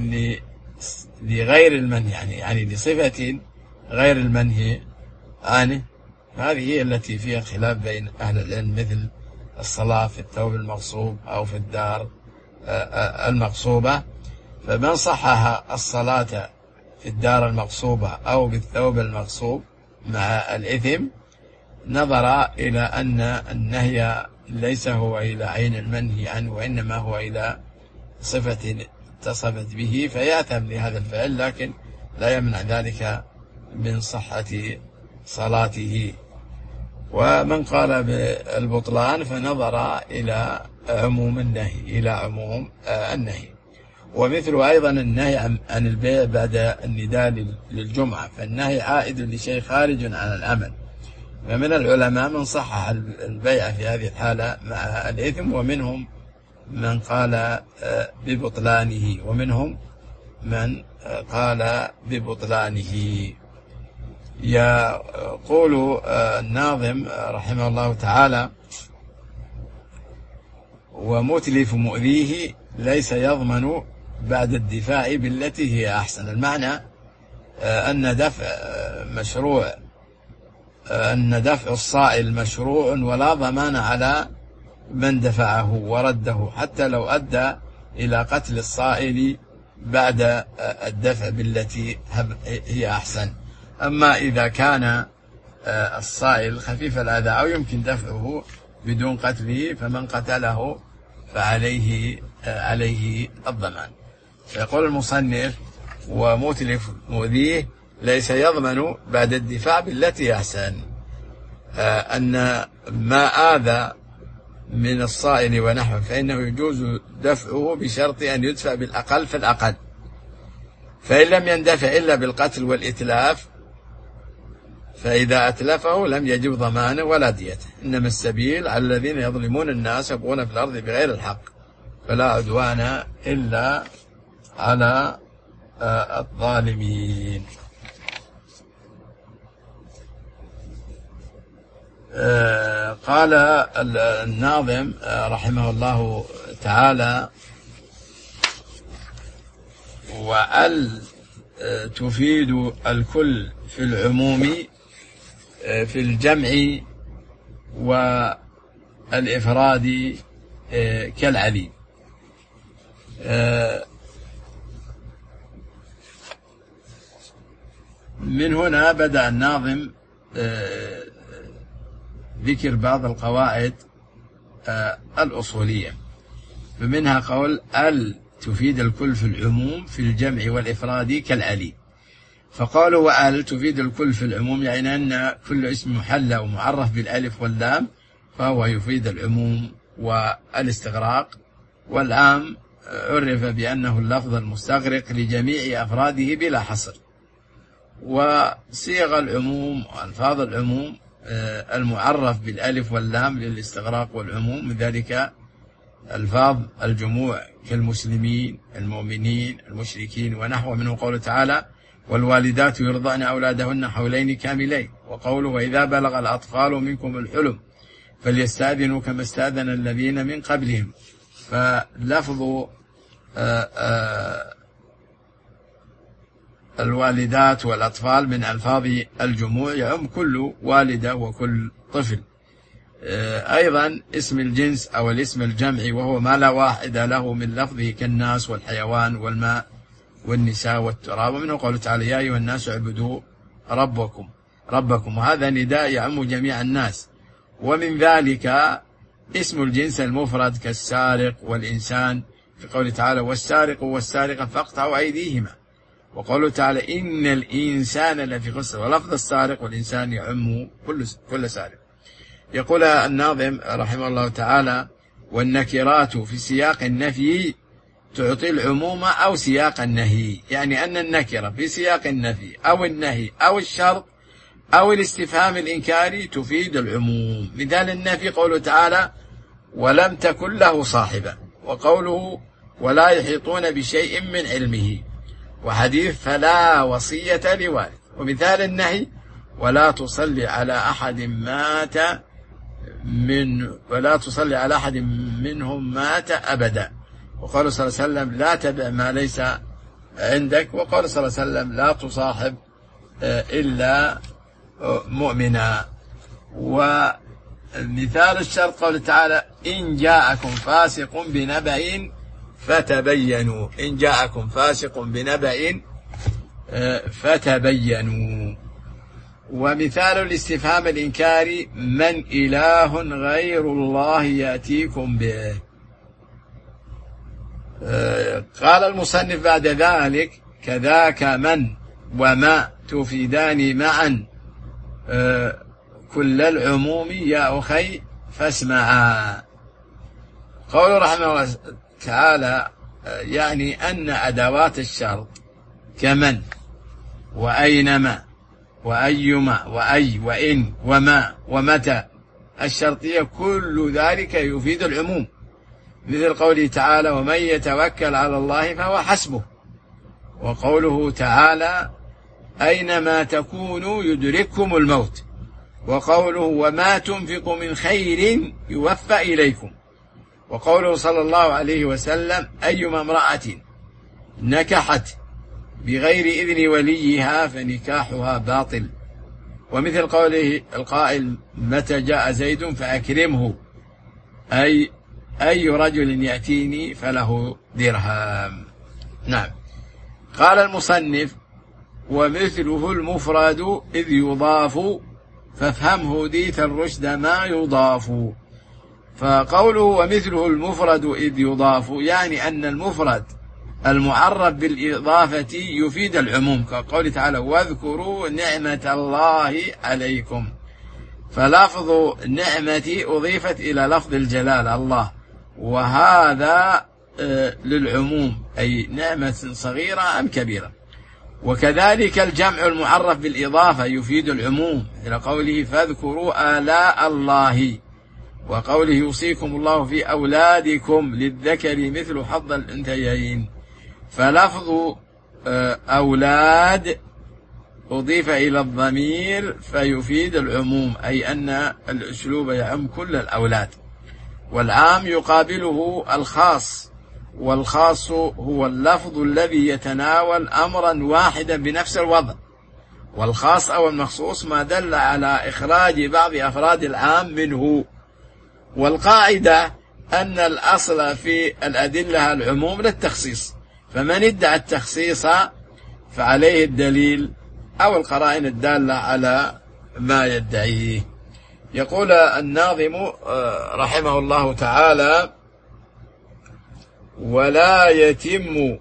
لغير المنهي يعني لصفة غير المنهي عنه، هذه هي التي فيها خلاف بين أهل العلم، مثل الصلاة في الثوب المغصوب أو في الدار المغصوبة. فمن صحح الصلاة في الدار المغصوبة أو بالثوب المغصوب مع الإثم نظر إلى أن النهي ليس هو إلى عين المنهي عنه، وإنما هو إلى صفة اتصفت به، فيأثم لهذا الفعل، لكن لا يمنع ذلك من صحة صلاته. ومن قال بالبطلان فنظر إلى عموم النهي، ومثل أيضا النهي عن البيع بعد النداء للجمعة، فالنهي عائد لشيء خارج عن العمل. فمن العلماء من صحح البيع في هذه الحالة مع الإثم، ومنهم من قال ببطلانه، ومنهم من قال ببطلانه. يقول الناظم رحمه الله تعالى: ومتلف مؤذيه ليس يضمن بعد الدفاع بالتي هي أحسن. المعنى أن دفع الصائل مشروع، ولا ضمان على من دفعه ورده، حتى لو أدى إلى قتل الصائل بعد الدفع بالتي هي أحسن. أما إذا كان الصائل خفيف الأذى أو يمكن دفعه بدون قتله، فمن قتله فعليه الضمان. فيقول المصنف: ومتلف مؤذيه ليس يضمن بعد الدفاع بالتي أحسن، أن ما آذى من الصائل ونحوه فإنه يجوز دفعه بشرط أن يدفع بالأقل فالأقل، فإن لم يندفع إلا بالقتل والإتلاف، فإذا أتلفه لم يجب ضمانه ولا ديته. إنما السبيل على الذين يظلمون الناس يبغون في الأرض بغير الحق، فلا عدوان إلا على الظالمين. قال الناظم رحمه الله تعالى: وأل تفيد الكل في العموم في الجمع والإفراد كالعلي. من هنا بدأ الناظم ذكر بعض القواعد الأصولية، فمنها قول: ال تفيد الكل في العموم في الجمع والإفراد كالعلي. فقالوا: وال تفيد الكل في العموم، يعني أن كل اسم محلى ومعرف بالألف واللام فهو يفيد العموم والاستغراق، والعام عرف بأنه اللفظ المستغرق لجميع أفراده بلا حصر. وصيغ العموم وألفاظ العموم المعرف بالألف واللام للاستغراق والعموم، من ذلك ألفاظ الجموع كالمسلمين المؤمنين المشركين ونحو. منه قوله تعالى: والوالدات يرضعن أولادهن حولين كاملين. وقوله: وإذا بلغ الأطفال منكم الحلم فليستأذنوا كما استأذن الذين من قبلهم. فلفظ الوالدات والأطفال من ألفاظ الجموع يعم كل والدة وكل طفل. أيضا اسم الجنس أو الاسم الجمعي وهو ما لا واحد له من لفظه كالناس والحيوان والماء والنساء والتراب. ومنه قوله تعالى: يا أيها الناس اعبدوا ربكم، وهذا نداء يعم جميع الناس. ومن ذلك اسم الجنس المفرد كالسارق والإنسان، في قوله تعالى: والسارق والسارقة فاقطعوا أيديهما. وقوله تعالى: إن الإنسان لفي خسر. ولفظ السارق والإنسان يعم كل سارق. يقول الناظم رحمه الله تعالى: والنكرات في سياق النفي تعطي العموم أو سياق النهي، يعني أن النكرة في سياق النفي أو النهي أو الشرط أو الاستفهام الإنكاري تفيد العموم. مثال النفي قوله تعالى ولم تكن له صاحبة، وقوله ولا يحيطون بشيء من علمه، وحديث فلا وصية لوارث. ومثال النهي ولا تصلي على أحد منهم مات أبدا، وقال صلى الله عليه وسلم لا تبع ما ليس عندك، وقال صلى الله عليه وسلم لا تصاحب إلا مؤمنا. ومثال الشرط قول تعالى إن جاءكم فاسق بنبأ فتبينوا، إن جاءكم فاسق بنبأ فتبينوا. ومثال الاستفهام الإنكاري من إله غير الله يأتيكم به. قال المصنف بعد ذلك كذاك من وما تفيدان معا كل العموم يا أخي فاسمعا. قول رحمه الله تعالى يعني أن أدوات الشرط كمن وأينما وأيما وأي وإن وما ومتى الشرطية كل ذلك يفيد العموم، مثل قوله تعالى ومن يتوكل على الله فهو حسبه، وقوله تعالى أينما تكونوا يدرككم الموت، وقوله وما تنفقوا من خير يوفى إليكم، وقوله صلى الله عليه وسلم أيما امرأة نكحت بغير إذن وليها فنكاحها باطل، ومثل قوله القائل متى جاء زيد فأكرمه، أي رجل يأتيني فله درهم. نعم. قال المصنف ومثله المفرد إذ يضاف فافهمه ديث الرشد ما يضاف. فقوله ومثله المفرد إذ يضاف يعني أن المفرد المعرف بالإضافة يفيد العموم، كقول تعالى واذكروا نعمة الله عليكم، فلفظ نعمة أضيفت إلى لفظ الجلال الله، وهذا للعموم أي نعمة صغيرة أم كبيرة. وكذلك الجمع المعرف بالإضافة يفيد العموم، إلى قوله فاذكروا آلاء الله، وقوله يوصيكم الله في أولادكم للذكر مثل حظ الأنثيين، فلفظ أولاد أضيف إلى الضمير فيفيد العموم، أي أن الأسلوب يعم كل الأولاد. والعام يقابله الخاص، والخاص هو اللفظ الذي يتناول أمرا واحدا بنفس الوضع، والخاص أو المخصوص ما دل على إخراج بعض أفراد العام منه. والقاعدة أن الأصل في الأدلة العموم للتخصيص، فمن ادعى التخصيص فعليه الدليل أو القرائن الدالة على ما يدعيه. يقول الناظم رحمه الله تعالى ولا يتم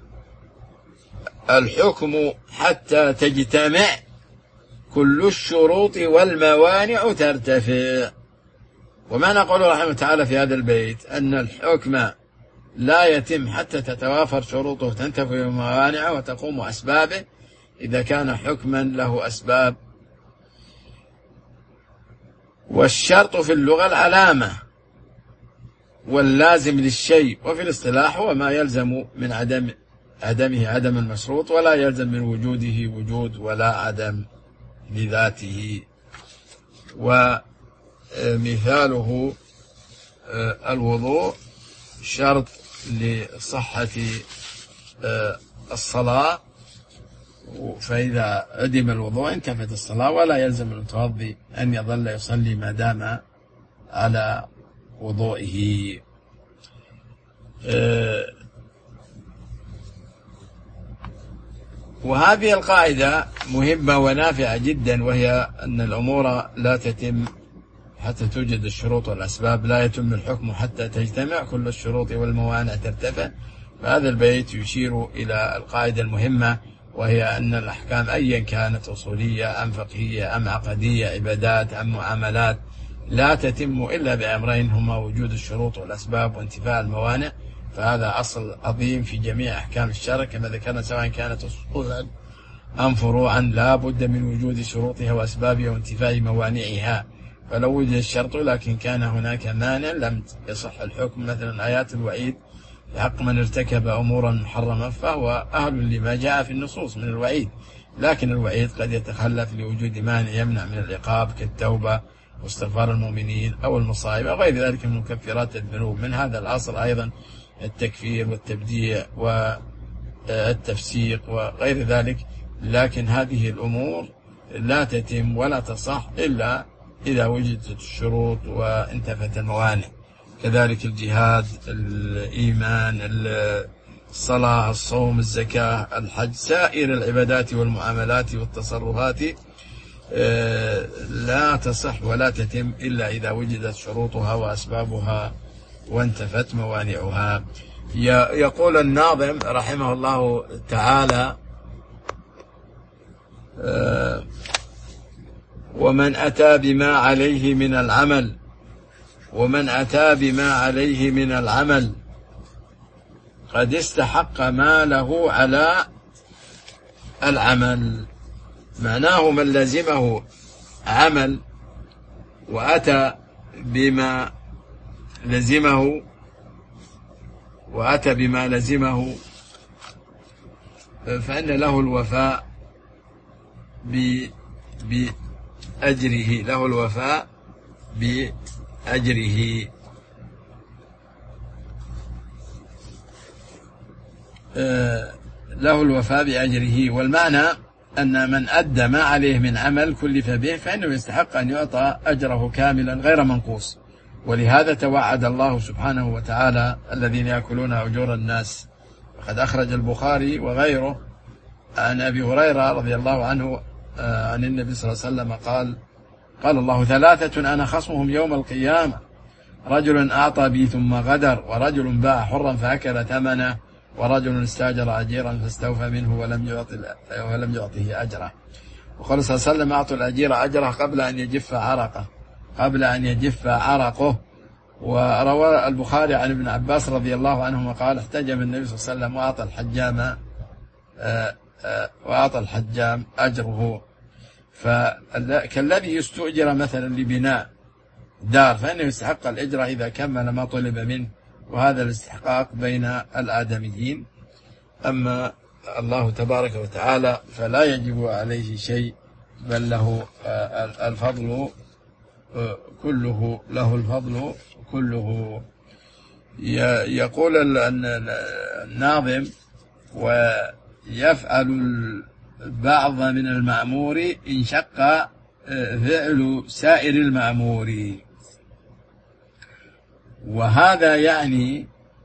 الحكم حتى تجتمع كل الشروط والموانع ترتفع. وما نقول رحمه الله تعالى في هذا البيت أن الحكم لا يتم حتى تتوافر شروطه وتنتفي الموانع وتقوم أسبابه، إذا كان حكما له أسباب. والشرط في اللغة العلامة واللازم للشيء، وفي الاصطلاح هو ما يلزم من عدمه عدم المشروط، ولا يلزم من وجوده وجود ولا عدم لذاته. ومثاله الوضوء شرط لصحة الصلاة، فإذا عدم الوضوء انتفت الصلاة، ولا يلزم المتوضي أن يظل يصلي ما دام على وضوئه. وهذه القاعدة مهمة ونافعة جدا، وهي أن الأمور لا تتم حتى توجد الشروط والأسباب، لا يتم الحكم حتى تجتمع كل الشروط والموانع ترتفع. فهذا البيت يشير إلى القاعدة المهمة، وهي أن الأحكام أيا كانت أصولية أم فقهية أم عقدية، عبادات أم معاملات، لا تتم إلا بأمرين هما وجود الشروط والأسباب وانتفاء الموانع. فهذا أصل عظيم في جميع أحكام الشرع كما ذكرنا، سواء كانت أصولا أم فروعا لا بد من وجود شروطها وأسبابها وانتفاء موانعها، فلو وجد الشرط لكن كان هناك مانع لم يصح الحكم. مثلا آيات الوعيد في حق من ارتكب أمورا محرمة فهو أهل لما جاء في النصوص من الوعيد، لكن الوعيد قد يتخلف لوجود مانع يمنع من العقاب كالتوبة واستغفار المؤمنين أو المصائب أو غير ذلك من مكفرات الذنوب. من هذا العصر أيضا التكفير والتبديع والتفسيق وغير ذلك، لكن هذه الأمور لا تتم ولا تصح إلا إذا وجدت الشروط وانتفت الموانع. كذلك الجهاد، الإيمان، الصلاة، الصوم، الزكاة، الحج، سائر العبادات والمعاملات والتصرفات لا تصح ولا تتم إلا إذا وجدت شروطها وأسبابها وانتفت موانعها. يقول الناظم رحمه الله تعالى: ومن أتى بما عليه من العمل، ومن أتى بما عليه من العمل قد استحق ما له على العمل. معناه من لزمه عمل وأتى بما لزمه فإن له الوفاء بأجره، له الوفاء بأجره. له الوفاء بأجره. والمعنى أن من أدى ما عليه من عمل كلف به فإنه يستحق أن يعطى أجره كاملا غير منقوص. ولهذا توعد الله سبحانه وتعالى الذين يأكلون أجور الناس. وقد أخرج البخاري وغيره عن أبي هريرة رضي الله عنه عن النبي صلى الله عليه وسلم قال الله: ثلاثة أنا خصمهم يوم القيامة: رجل أعطى بي ثم غدر، ورجل باع حرا فأكل ثمنه، ورجل استاجر أجيرا فاستوفى منه ولم يعطه أجره. وقال صلى الله عليه وسلم: أعطوا الأجير أجره قبل أن يجف عرقه. وروى البخاري عن ابن عباس رضي الله عنهما قال: احتجم النبي صلى الله عليه وسلم وأعطى الحجام أجره. فكالذي يستؤجر مثلا لبناء دار فإنه يستحق الأجر إذا كمل ما طلب منه، وهذا الاستحقاق بين الآدميين. أما الله تبارك وتعالى فلا يجب عليه شيء، بل له الفضل كله، له الفضل كله. يقول الناظم: ويفعل البعض من المأمور إن شق فعل سائر المأمور. وهذا يعني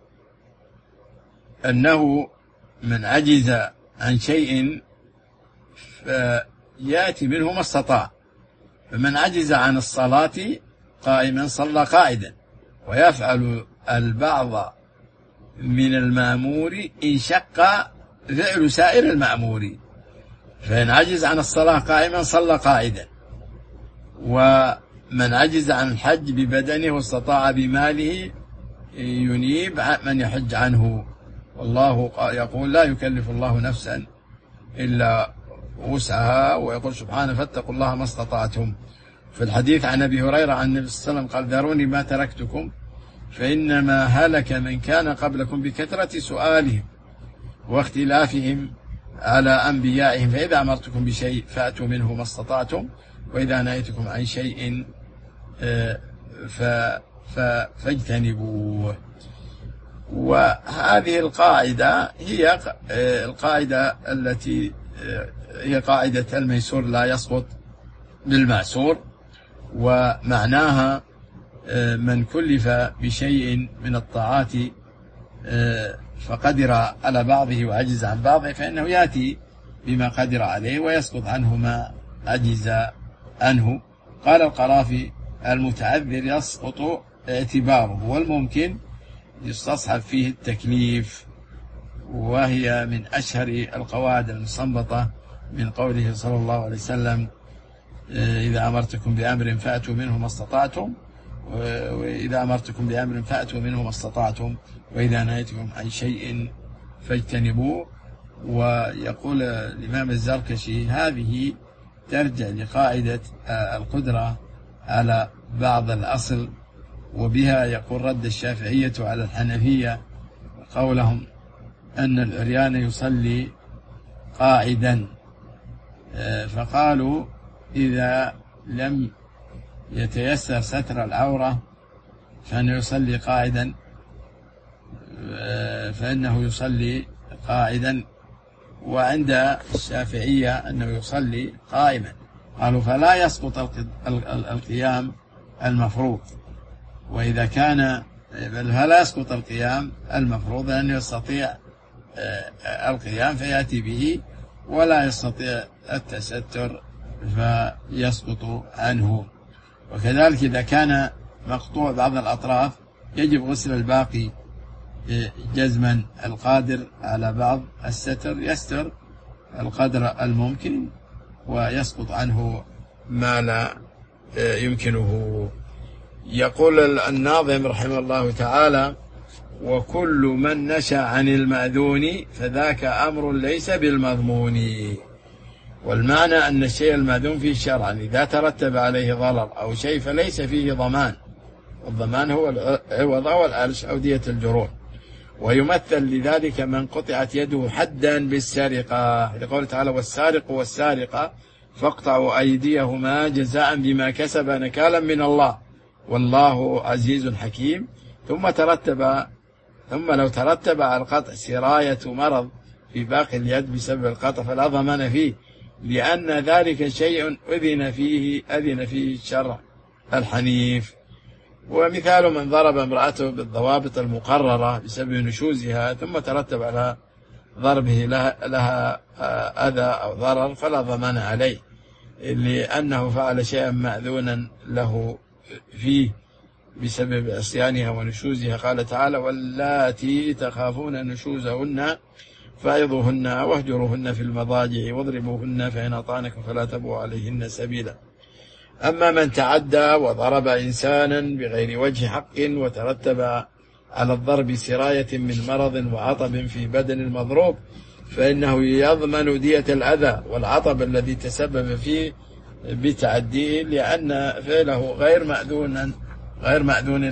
أنه من عجز عن شيء فيأتي منه ما استطاع. فمن عجز عن الصلاة قائما صلى قائدا. ويفعل البعض من المأمور إن شق فعل سائر المأمور، فإن عجز عن الصلاة قائما صلى قائدا. ومن عجز عن الحج ببدنه واستطاع بماله ينيب من يحج عنه. والله يقول: لا يكلف الله نفسا إلا وسعها، ويقول سبحانه: فاتقوا الله ما استطعتم. في الحديث عن أبي هريرة عن النبي صلى الله عليه وسلم قال: ذروني ما تركتكم فإنما هلك من كان قبلكم بكثرة سؤالهم واختلافهم على أنبيائهم، فإذا أمرتكم بشيء فأتوا منه ما استطعتم، وإذا نهيتكم عن شيء فاجتنبوه. وهذه القاعدة هي القاعدة التي هي قاعدة الميسور لا يسقط بالمعسور. ومعناها من كلف بشيء من الطاعات فقدر على بعضه وعجز عن بعضه فإنه يأتي بما قدر عليه ويسقط عنه ما عجز عنه. قال القرافي: المتعذر يسقط اعتباره، والممكن يستصحب فيه التكليف. وهي من أشهر القواعد المستنبطة من قوله صلى الله عليه وسلم: إذا أمرتكم بأمر فأتوا منه ما استطعتم، وإذا أمرتكم بأمر فأتوا منه ما استطعتم، وإذا نهيتكم عن شيء فاجتنبوه. ويقول الإمام الزركشي هذه ترجع لقاعدة القدرة على بعض الأصل، وبها يقول رد الشافعية على الحنفية قولهم أن العريان يصلي قاعدا، فقالوا إذا لم يتيسر ستر العورة فإنه يصلي قاعدا، فإنه يصلي قاعدا، وعند الشافعية أنه يصلي قائما. قالوا فلا يسقط القيام المفروض، وإذا كان فلا يسقط القيام المفروض أنه يستطيع القيام فيأتي به، ولا يستطيع التستر فيسقط عنه. وكذلك إذا كان مقطوع بعض الأطراف يجب غسل الباقي جزما. القادر على بعض الستر يستر القدر الممكن ويسقط عنه ما لا يمكنه. يقول الناظم رحمه الله تعالى: وكل من نشأ عن المأذون فذاك أمر ليس بالمضمون. والمعنى أن الشيء المأذون فيه شرعا إذا ترتب عليه ضرر أو شيء فليس فيه ضمان، والضمان هو العوض أو الأرش أو دية الجروح. ويمثل لذلك من قطعت يده حدا بالسرقة، لقوله تعالى: والسارق والسارقة فاقطعوا أيديهما جزاء بما كسب نكالا من الله والله عزيز حكيم. ثم لو ترتب على القطع سراية مرض في باقي اليد بسبب القطع فلا ضمان فيه، لأن ذلك شيء أذن فيه الشرع الحنيف. ومثال من ضرب امرأته بالضوابط المقررة بسبب نشوزها ثم ترتب على ضربه لها أذى أو ضرر فلا ضمان عليه، لأنه فعل شيئا مأذونا له فيه بسبب عصيانها ونشوزها. قال تعالى: واللاتي تخافون نشوزهن فعظوهن واهجروهن في المضاجع واضربوهن فإن أطعنكم فلا تبغوا عليهن سبيلا. أما من تعدى وضرب إنسانا بغير وجه حق وترتب على الضرب سراية من مرض وعطب في بدن المضروب فإنه يضمن دية الأذى والعطب الذي تسبب فيه بتعديه، لأن فعله غير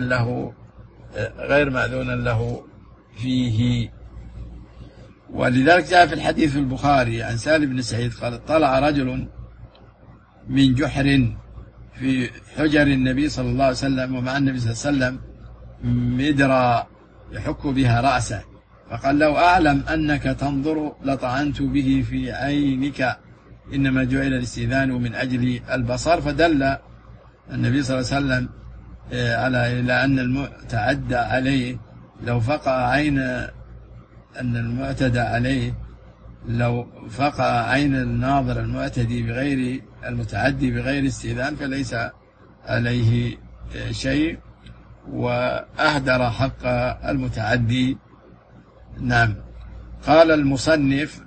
مأذون له فيه. ولذلك جاء في الحديث في البخاري عن سالم بن سعيد قال: طلع رجل من جحر في حجر النبي صلى الله عليه وسلم ومع النبي صلى الله عليه وسلم مدرى يحك بها رأسه، فقال: لو أعلم أنك تنظر لطعنت به في عينك، إنما جعل الاستئذان من أجل البصر. فدل النبي صلى الله عليه وسلم إلى أن المعتدى عليه لو فقع عين الناظر المعتدي بغير المتعدي بغير استئذان فليس عليه شيء، وأهدر حق المتعدي. نعم. قال المصنف: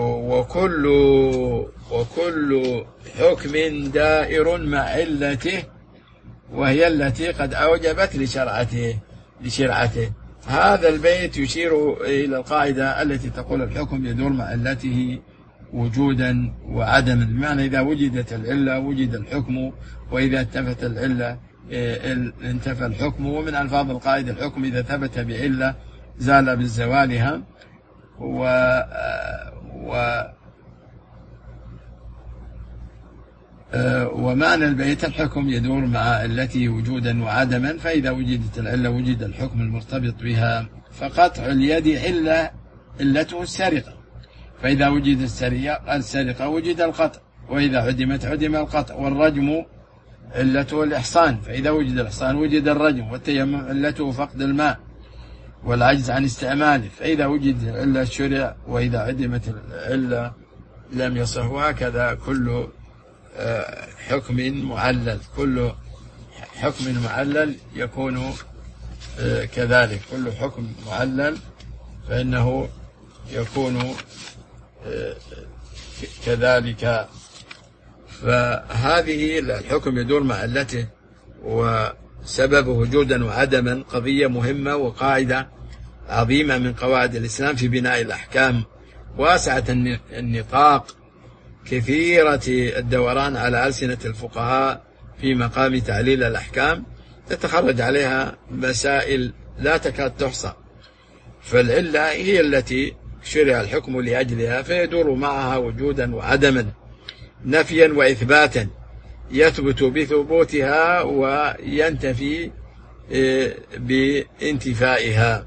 وكل حكم دائر مع علته وهي التي قد أوجبت لشرعته. هذا البيت يشير إلى القاعدة التي تقول: الحكم يدور مع علته وجودا وعدما، بمعنى إذا وجدت العلة وجد الحكم، وإذا انتفت العلة انتفى الحكم. ومن ألفاظ القاعدة: الحكم إذا ثبت بعلة زال بالزوالها. ومعنى البيت: الحكم يدور مع علته وجودا وعدما، فإذا وجدت العلة وجد الحكم المرتبط بها. فقطع اليد علته السرقة، فإذا وجد السرقة وجد القطع، وإذا عدمت عدم القطع. والرجم علته الإحصان، فإذا وجد الإحصان وجد الرجم. والتيمم علته فقد الماء والعجز عن استعماله، فإذا وجد العلة الشرع، وإذا عدمت العلة لم يصح. وهكذا كل حكم معلل يكون كذلك. كل حكم معلل فإنه يكون كذلك. فهذه الحكم يدور مع علته وسببه وجودا وعدما قضية مهمة وقاعدة عظيمة من قواعد الإسلام في بناء الأحكام واسعة النطاق كثيرة الدوران على ألسنة الفقهاء في مقام تعليل الأحكام، تتخرج عليها مسائل لا تكاد تحصى. فالعلة هي التي شرع الحكم لأجلها، فيدور معها وجودا وعدما، نفيا وإثباتا، يثبت بثبوتها وينتفي بانتفائها،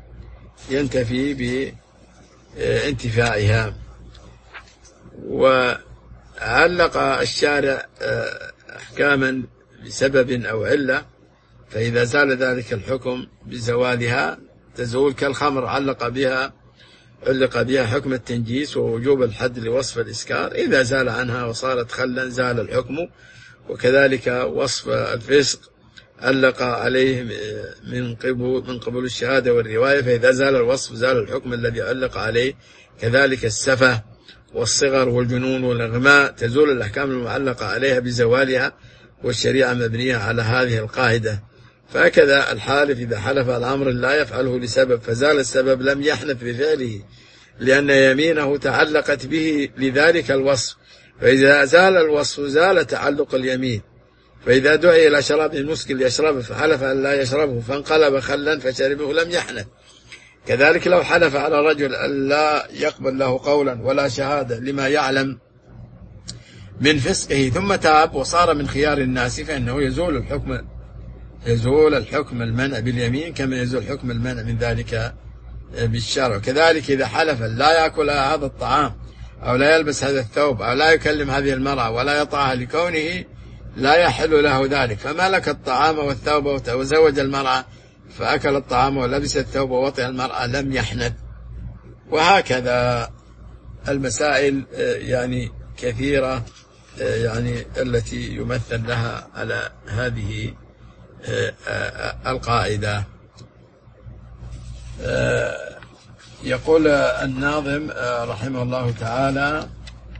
وعلق الشارع أحكاما بسبب أو علة، فإذا زال ذلك الحكم بزوالها تزول، كالخمر علق بها حكم التنجيس ووجوب الحد لوصف الإسكار، إذا زال عنها وصارت خلا زال الحكم. وكذلك وصف الفسق علق عليه من قبل الشهادة والرواية، فإذا زال الوصف زال الحكم الذي علق عليه. كذلك السفه والصغر والجنون والإغماء تزول الأحكام المعلقة عليها بزوالها، والشريعة مبنية على هذه القاعدة. فهكذا الحالف إذا حلف على أمر لا يفعله لسبب فزال السبب لم يحنث بفعله، لأن يمينه تعلقت به لذلك الوصف، فإذا زال الوصف زال تعلق اليمين. فإذا دعي إلى شراب المسكر يشربه فحلف أن لا يشربه فانقلب خلا فشربه لم يحنث. كذلك لو حلف على رجل أن لا يقبل له قولا ولا شهادة لما يعلم من فسقه ثم تاب وصار من خيار الناس، فإنه يزول الحكم المنع باليمين كما يزول حكم المنع من ذلك بالشرع. كذلك إذا حلف لا يأكل هذا الطعام أو لا يلبس هذا الثوب أو لا يكلم هذه المرأة ولا يطعها لكونه لا يحل له ذلك، فملك الطعام والثوب وزوج المرأة فأكل الطعام ولبس الثوب ووطئ المرأة لم يحنث. وهكذا المسائل يعني كثيرة يعني التي يمثل لها على هذه القاعدة. يقول الناظم رحمه الله تعالى: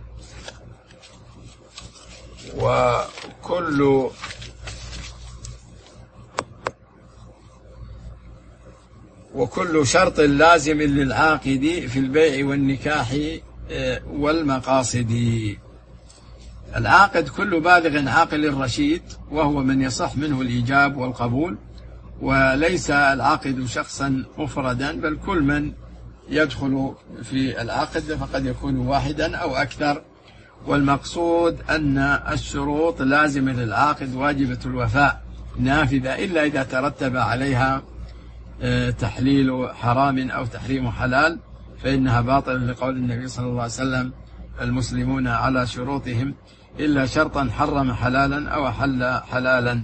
وكل شرط لازم للعاقد في البيع والنكاح والمقاصد. العاقد كل بالغ عاقل رشيد، وهو من يصح منه الإيجاب والقبول، وليس العاقد شخصا مفردا، بل كل من يدخل في العقد فقد يكون واحدا أو أكثر. والمقصود أن الشروط لازمة للعاقد واجبة الوفاء نافذة، إلا إذا ترتب عليها تحليل حرام أو تحريم حلال فإنها باطلة، لقول النبي صلى الله عليه وسلم: المسلمون على شروطهم إلا شرطا حرم حلالا أو أحل حلالا.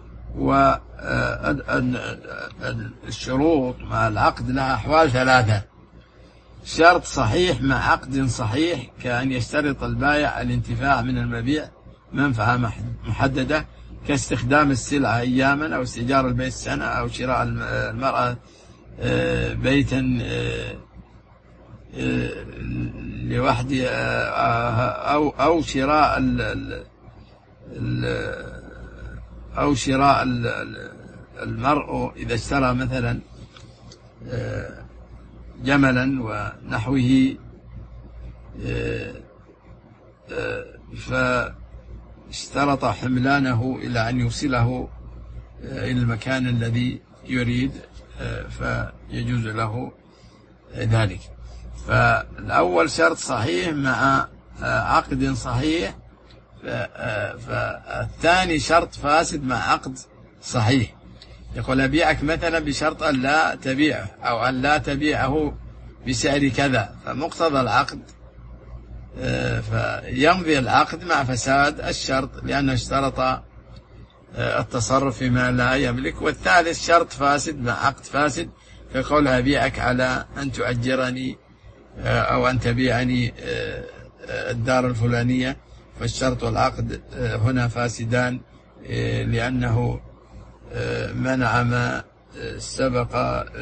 والشروط مع العقد لها أحوال ثلاثة: شرط صحيح مع عقد صحيح، كأن يشترط البائع الانتفاع من المبيع منفعة محددة، كاستخدام السلعة أياما، أو استئجار البيت سنة، أو شراء المرأة بيتا لوحده، أو شراء المرء إذا اشترى مثلا جملا ونحوه فاشترط حملانه إلى أن يوصله إلى المكان الذي يريد فيجوز له ذلك. فالأول شرط صحيح مع عقد صحيح، فالثاني شرط فاسد مع عقد صحيح. يقول: أبيعك مثلا بشرط أن لا تبيعه، أو أن لا تبيعه بسعر كذا، فمقتضى العقد فيمضي العقد مع فساد الشرط، لأنه اشترط التصرف فيما لا يملك. والثالث شرط فاسد مع عقد فاسد، فيقول: أبيعك على أن تؤجرني أو أن تبيعني الدار الفلانية، فالشرط والعقد هنا فاسدان، لأنه منع ما سبق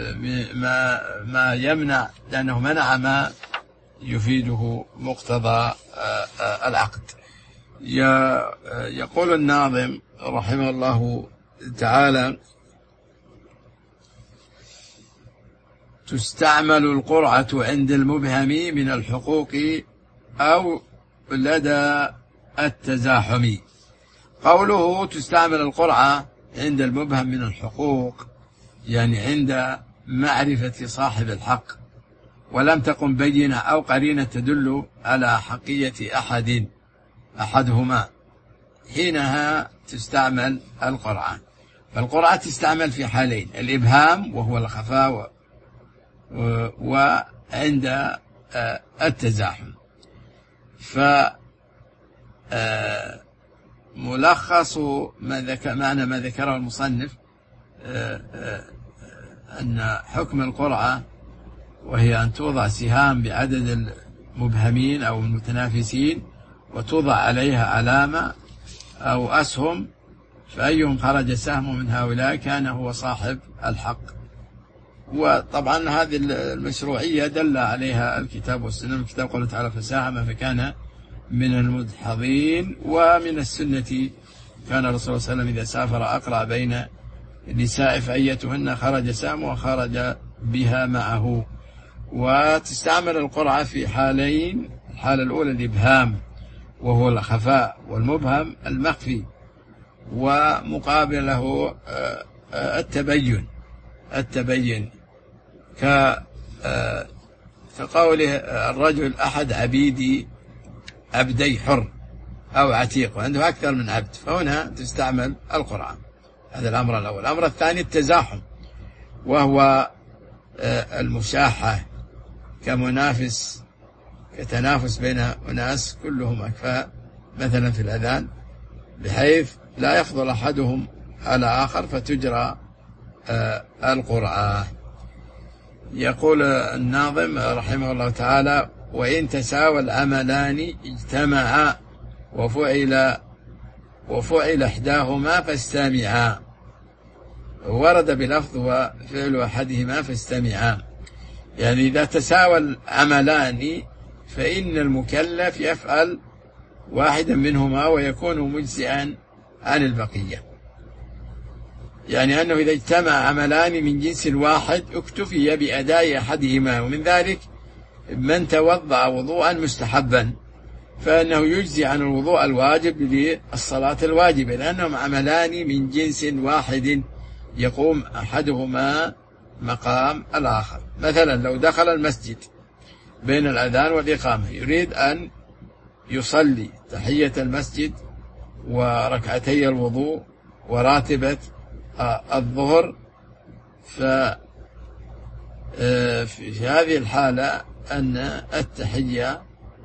ما يمنع، لأنه منع ما يفيده مقتضى العقد. يقول الناظم رحمه الله تعالى: تستعمل القرعة عند المبهم من الحقوق أو لدى التزاحم. قوله تستعمل القرعة عند المبهم من الحقوق يعني عند معرفة صاحب الحق ولم تقم بينة أو قرينة تدل على حقية أحدهما، حينها تستعمل القرعة. فالقرعة تستعمل في حالين: الإبهام وهو الخفاء، وعند التزاحم. فملخص معنى ما ذكره المصنف أن حكم القرعة وهي أن توضع سهام بعدد المبهمين أو المتنافسين وتوضع عليها علامة أو أسهم، فأيهم خرج سهم من هؤلاء كان هو صاحب الحق. وطبعا هذه المشروعية دل عليها الكتاب والسنة. الكتاب قال تعالى: فساهم فكان من المدحضين. ومن السنة كان الرسول صلى الله عليه وسلم إذا سافر أقرأ بين النساء فأيتهن خرج سهم وخرج بها معه. وتستعمل القرعة في حالين: الحالة الأولى الإبهام وهو الخفاء، والمبهم المخفي، ومقابله التبين كقوله: الرجل أحد عبدي حر أو عتيق، وعنده أكثر من عبد، فهنا تستعمل القرعة. هذا الأمر الأول. الأمر الثاني التزاحم، وهو المشاحة كتنافس بين أناس كلهم أكفاء مثلا في الأذان، بحيث لا يفضل أحدهم على آخر فتجرى القرعة. يقول الناظم رحمه الله تعالى: وإن تساوى العملان اجتمعا وفعل إحداهما فاستمعا. ورد بلفظ وفعل أحدهما فاستمعا، يعني إذا تساوى العملان فإن المكلف يفعل واحدا منهما ويكون مجزئا عن البقية. يعني أنه إذا اجتمع عملان من جنس واحد اكتفي بأداء أحدهما، ومن ذلك من توضأ وضوءا مستحبا فإنه يجزي عن الوضوء الواجب للصلاة الواجبة، لأنهم عملان من جنس واحد يقوم أحدهما مقام الآخر. مثلا لو دخل المسجد بين الأذان والإقامة يريد أن يصلي تحية المسجد وركعتي الوضوء وراتبة الظهر، ففي هذه الحالة أن التحية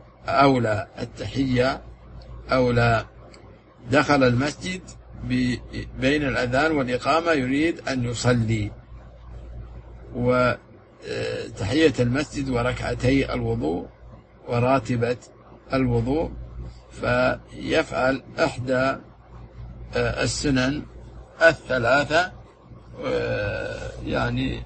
أولى. دخل المسجد بين الأذان والإقامة يريد أن يصلي، وتحية المسجد وركعتي الوضوء وراتبة الوضوء، فيفعل إحدى السنن الثلاثة يعني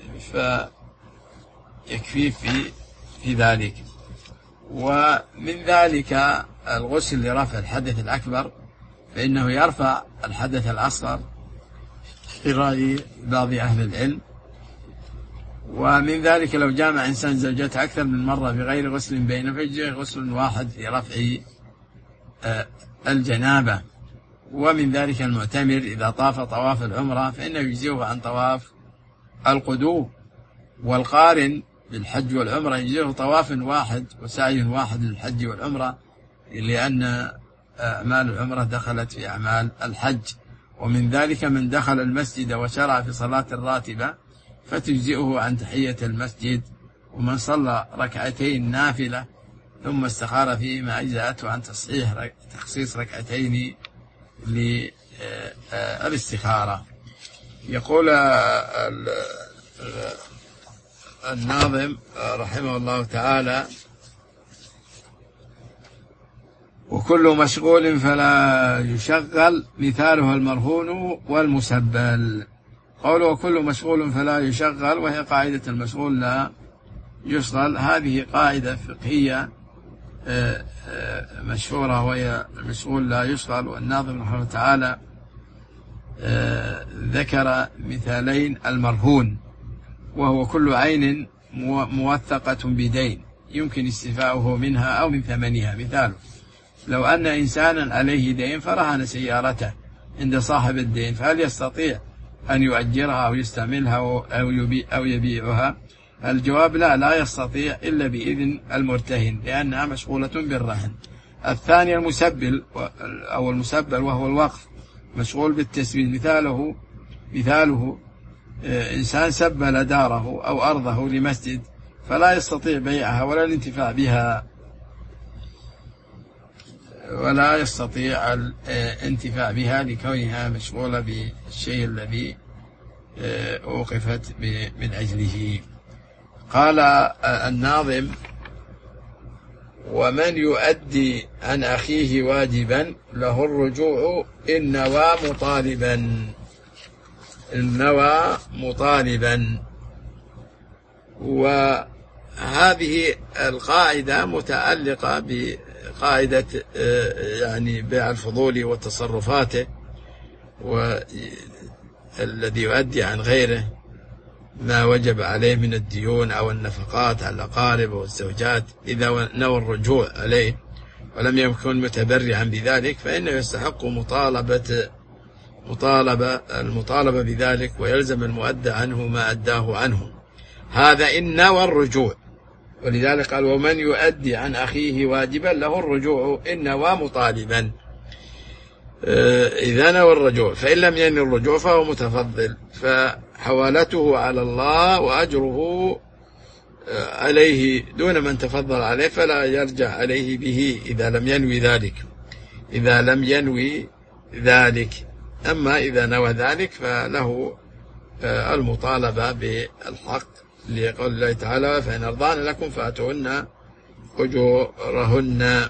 فيكفي في ذلك. ومن ذلك الغسل لرفع الحدث الأكبر، فإنه يرفع الحدث الأصغر في رأي بعض أهل العلم. ومن ذلك لو جامع إنسان زوجته أكثر من مرة بغير غسل بينه فيجزئه غسل واحد في رفع الجنابة. ومن ذلك المعتمر إذا طاف طواف العمرة فإنه يجزئه عن طواف القدوم. والقارن بالحج والعمرة يجزئه طواف واحد وسعي واحد للحج والعمرة، لأن أعمال العمرة دخلت في أعمال الحج. ومن ذلك من دخل المسجد وشرع في صلاة الراتبة فتجزئه عن تحية المسجد، ومن صلى ركعتين نافلة ثم استخار فيما أجزأته عن تخصيص ركعتين للاستخارة. يقول الناظم رحمه الله تعالى: وكل مشغول فلا يشغل مثاله المرهون والمسبل. قوله وكل مشغول فلا يشغل، وهي قاعدة المشغول لا يشغل. هذه قاعدة فقهية مشهورة، وهي المشغول لا يشغل. والناظم رحمه الله تعالى ذكر مثالين: المرهون وهو كل عين موثقة بدين يمكن استيفاؤه منها أو من ثمنها. مثاله لو أن إنسانا عليه دين فرهن سيارته عند صاحب الدين، فهل يستطيع أن يؤجرها أو يستعملها أو يبيعها؟ الجواب لا يستطيع إلا بإذن المرتهن، لأنها مشغولة بالرهن. الثاني المسبل وهو الوقف، مشغول بالتسبيل. مثاله إنسان سبل داره أو أرضه لمسجد، فلا يستطيع بيعها ولا الانتفاع بها، لكونها مشغولة بالشيء الذي أوقفت من أجله. قال الناظم: ومن يؤدي عن أخيه واجبا له الرجوع إن نوى مطالبا. وهذه القاعدة متعلقة بقاعدة يعني بيع الفضول وتصرفاته، والذي يؤدي عن غيره ما وجب عليه من الديون أو النفقات على الأقارب والزوجات، إذا نوى الرجوع عليه ولم يكن متبرعا بذلك فإنه يستحق المطالبة بذلك، ويلزم المؤدى عنه ما أداه عنه. هذا إن نوى الرجوع، ولذلك قال: ومن يؤدي عن أخيه واجبا له الرجوع إن نوى مطالبا. إذا نوى الرجوع، فإن لم ينوي الرجوع فهو متفضل، فحوالته على الله وأجره عليه دون من تفضل عليه، فلا يرجع عليه به إذا لم ينوي ذلك. أما إذا نوى ذلك فله المطالبة بالحق، لقول الله تعالى: فإن أرضان لكم فآتوهن أجورهن.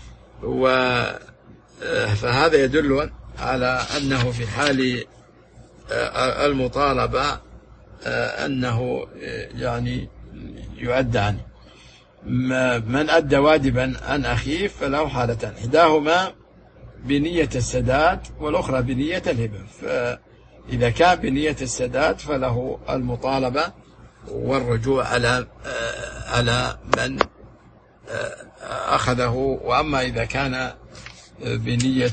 فهذا يدل على أنه في حال المطالبة أنه يعني يؤدى عنه. من أدى واجبا عن أخيه فله حالتان: إحداهما بنية السداد والأخرى بنية الهبة. فإذا كان بنية السداد فله المطالبة والرجوع على من أخذه. وأما إذا كان بنية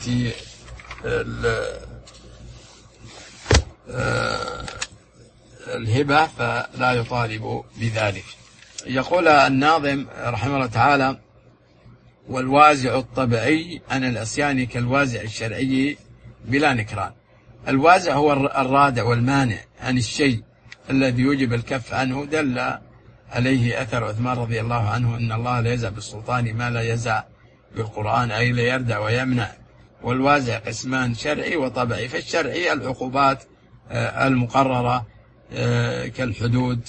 الهبة فلا يطالب بذلك. يقول الناظم رحمه الله تعالى: والوازع الطبيعي عن العصيان كالوازع الشرعي بلا نكران. الوازع هو الرادع والمانع عن الشيء الذي يوجب الكف عنه. دل عليه أثر عثمان رضي الله عنه: إن الله لا يزع بالسلطان ما لا يزع بالقرآن، أي لا يردع ويمنع. والوازع قسمان: شرعي وطبعي. فالشرعي العقوبات المقررة كالحدود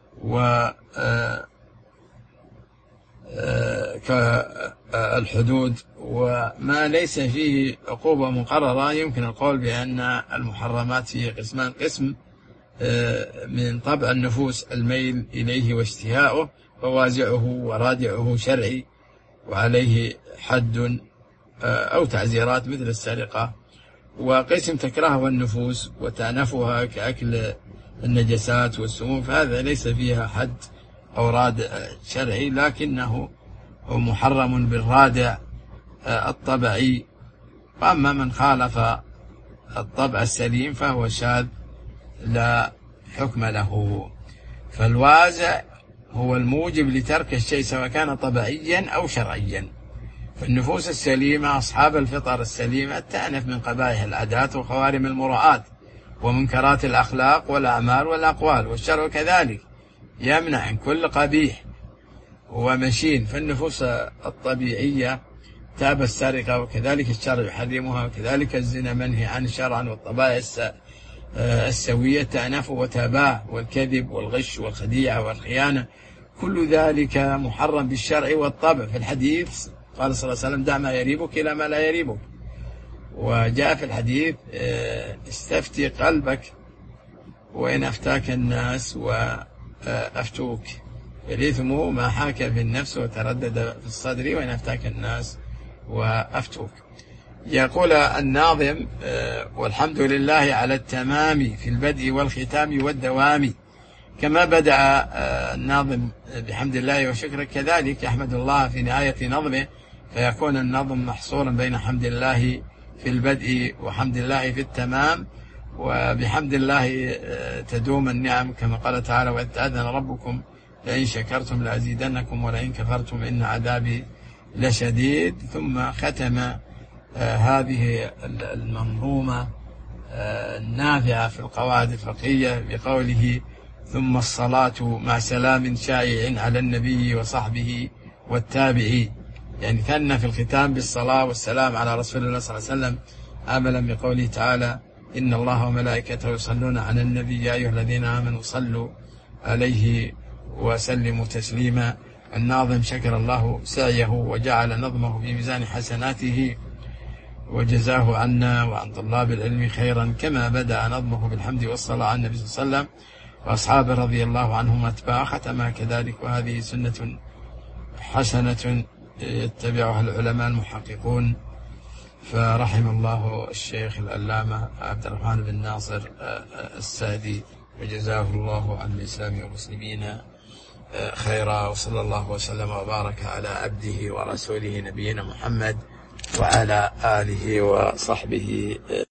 وما ليس فيه عقوبة مقررة يمكن القول بأن المحرمات فيه قسمان: قسم من طبع النفوس الميل إليه واشتهاؤه، فوازعه ورادعه شرعي وعليه حد أو تعزيرات مثل السرقة. وقسم تكرهه النفوس وتعنفها كأكل النجسات والسموم، فهذا ليس فيها حد أو رادع شرعي، لكنه محرم بالرادع الطبعي. وأما من خالف الطبع السليم فهو شاذ لا حكم له. فالوازع هو الموجب لترك الشيء سواء كان طبيعيا أو شرعيا. فالنفوس السليمة أصحاب الفطر السليمة تأنف من قبائح العادات وخوارم المروءات ومنكرات الأخلاق والأعمال والأقوال، والشرع كذلك يمنع عن كل قبيح ومشين. فالنفوس الطبيعية تاب السرقة وكذلك الشرع يحرمها، وكذلك الزنا منهي عن شرعا، والطبائع السوية تأنف وتاباه، والكذب والغش والخديعة والخيانة كل ذلك محرم بالشرع والطبع. في الحديث قال صلى الله عليه وسلم: دع ما يريبك إلى ما لا يريبك. وجاء في الحديث: استفتي قلبك وإن أفتاك الناس وأفتوك، الإثم ما حاك في النفس وتردد في الصدر وإن أفتاك الناس وأفتوك. يقول الناظم: والحمد لله على التمام في البدء والختام والدوام، كما بدأ الناظم بحمد الله وشكره كذلك يحمد الله في نهاية نظمه، فيكون النظم محصورا بين حمد الله في البدء وحمد الله في التمام. وبحمد الله تدوم النعم كما قال تعالى: وإذ تأذن ربكم لئن شكرتم لأزيدنكم ولئن كفرتم إن عذابي لشديد. ثم ختم هذه المنظومة النافعة في القواعد الفقهية بقوله: ثم الصلاة مع سلام شائع على النبي وصحبه والتابعين. يعني ثنى في الختام بالصلاة والسلام على رسول الله صلى الله عليه وسلم، عملا بقوله تعالى: إن الله وملائكته يصلون على النبي يا أيها الذين آمنوا صلوا عليه وسلموا تسليما. الناظم شكر الله سعيه وجعل نظمه في ميزان حسناته، وجزاه عنا وعن طلاب العلم خيرا، كما بدأ نظمه بالحمد والصلاة على النبي صلى الله عليه وسلم وأصحابه رضي الله عنهم أتباع ختمها كذلك. وهذه سنة حسنة يتبعها العلماء المحققون. فرحم الله الشيخ العلامة عبد الرحمن بن ناصر السعدي، وجزاه الله عن الإسلام والمسلمين خيرا. وصلى الله وسلم وبارك على عبده ورسوله نبينا محمد وعلى آله وصحبه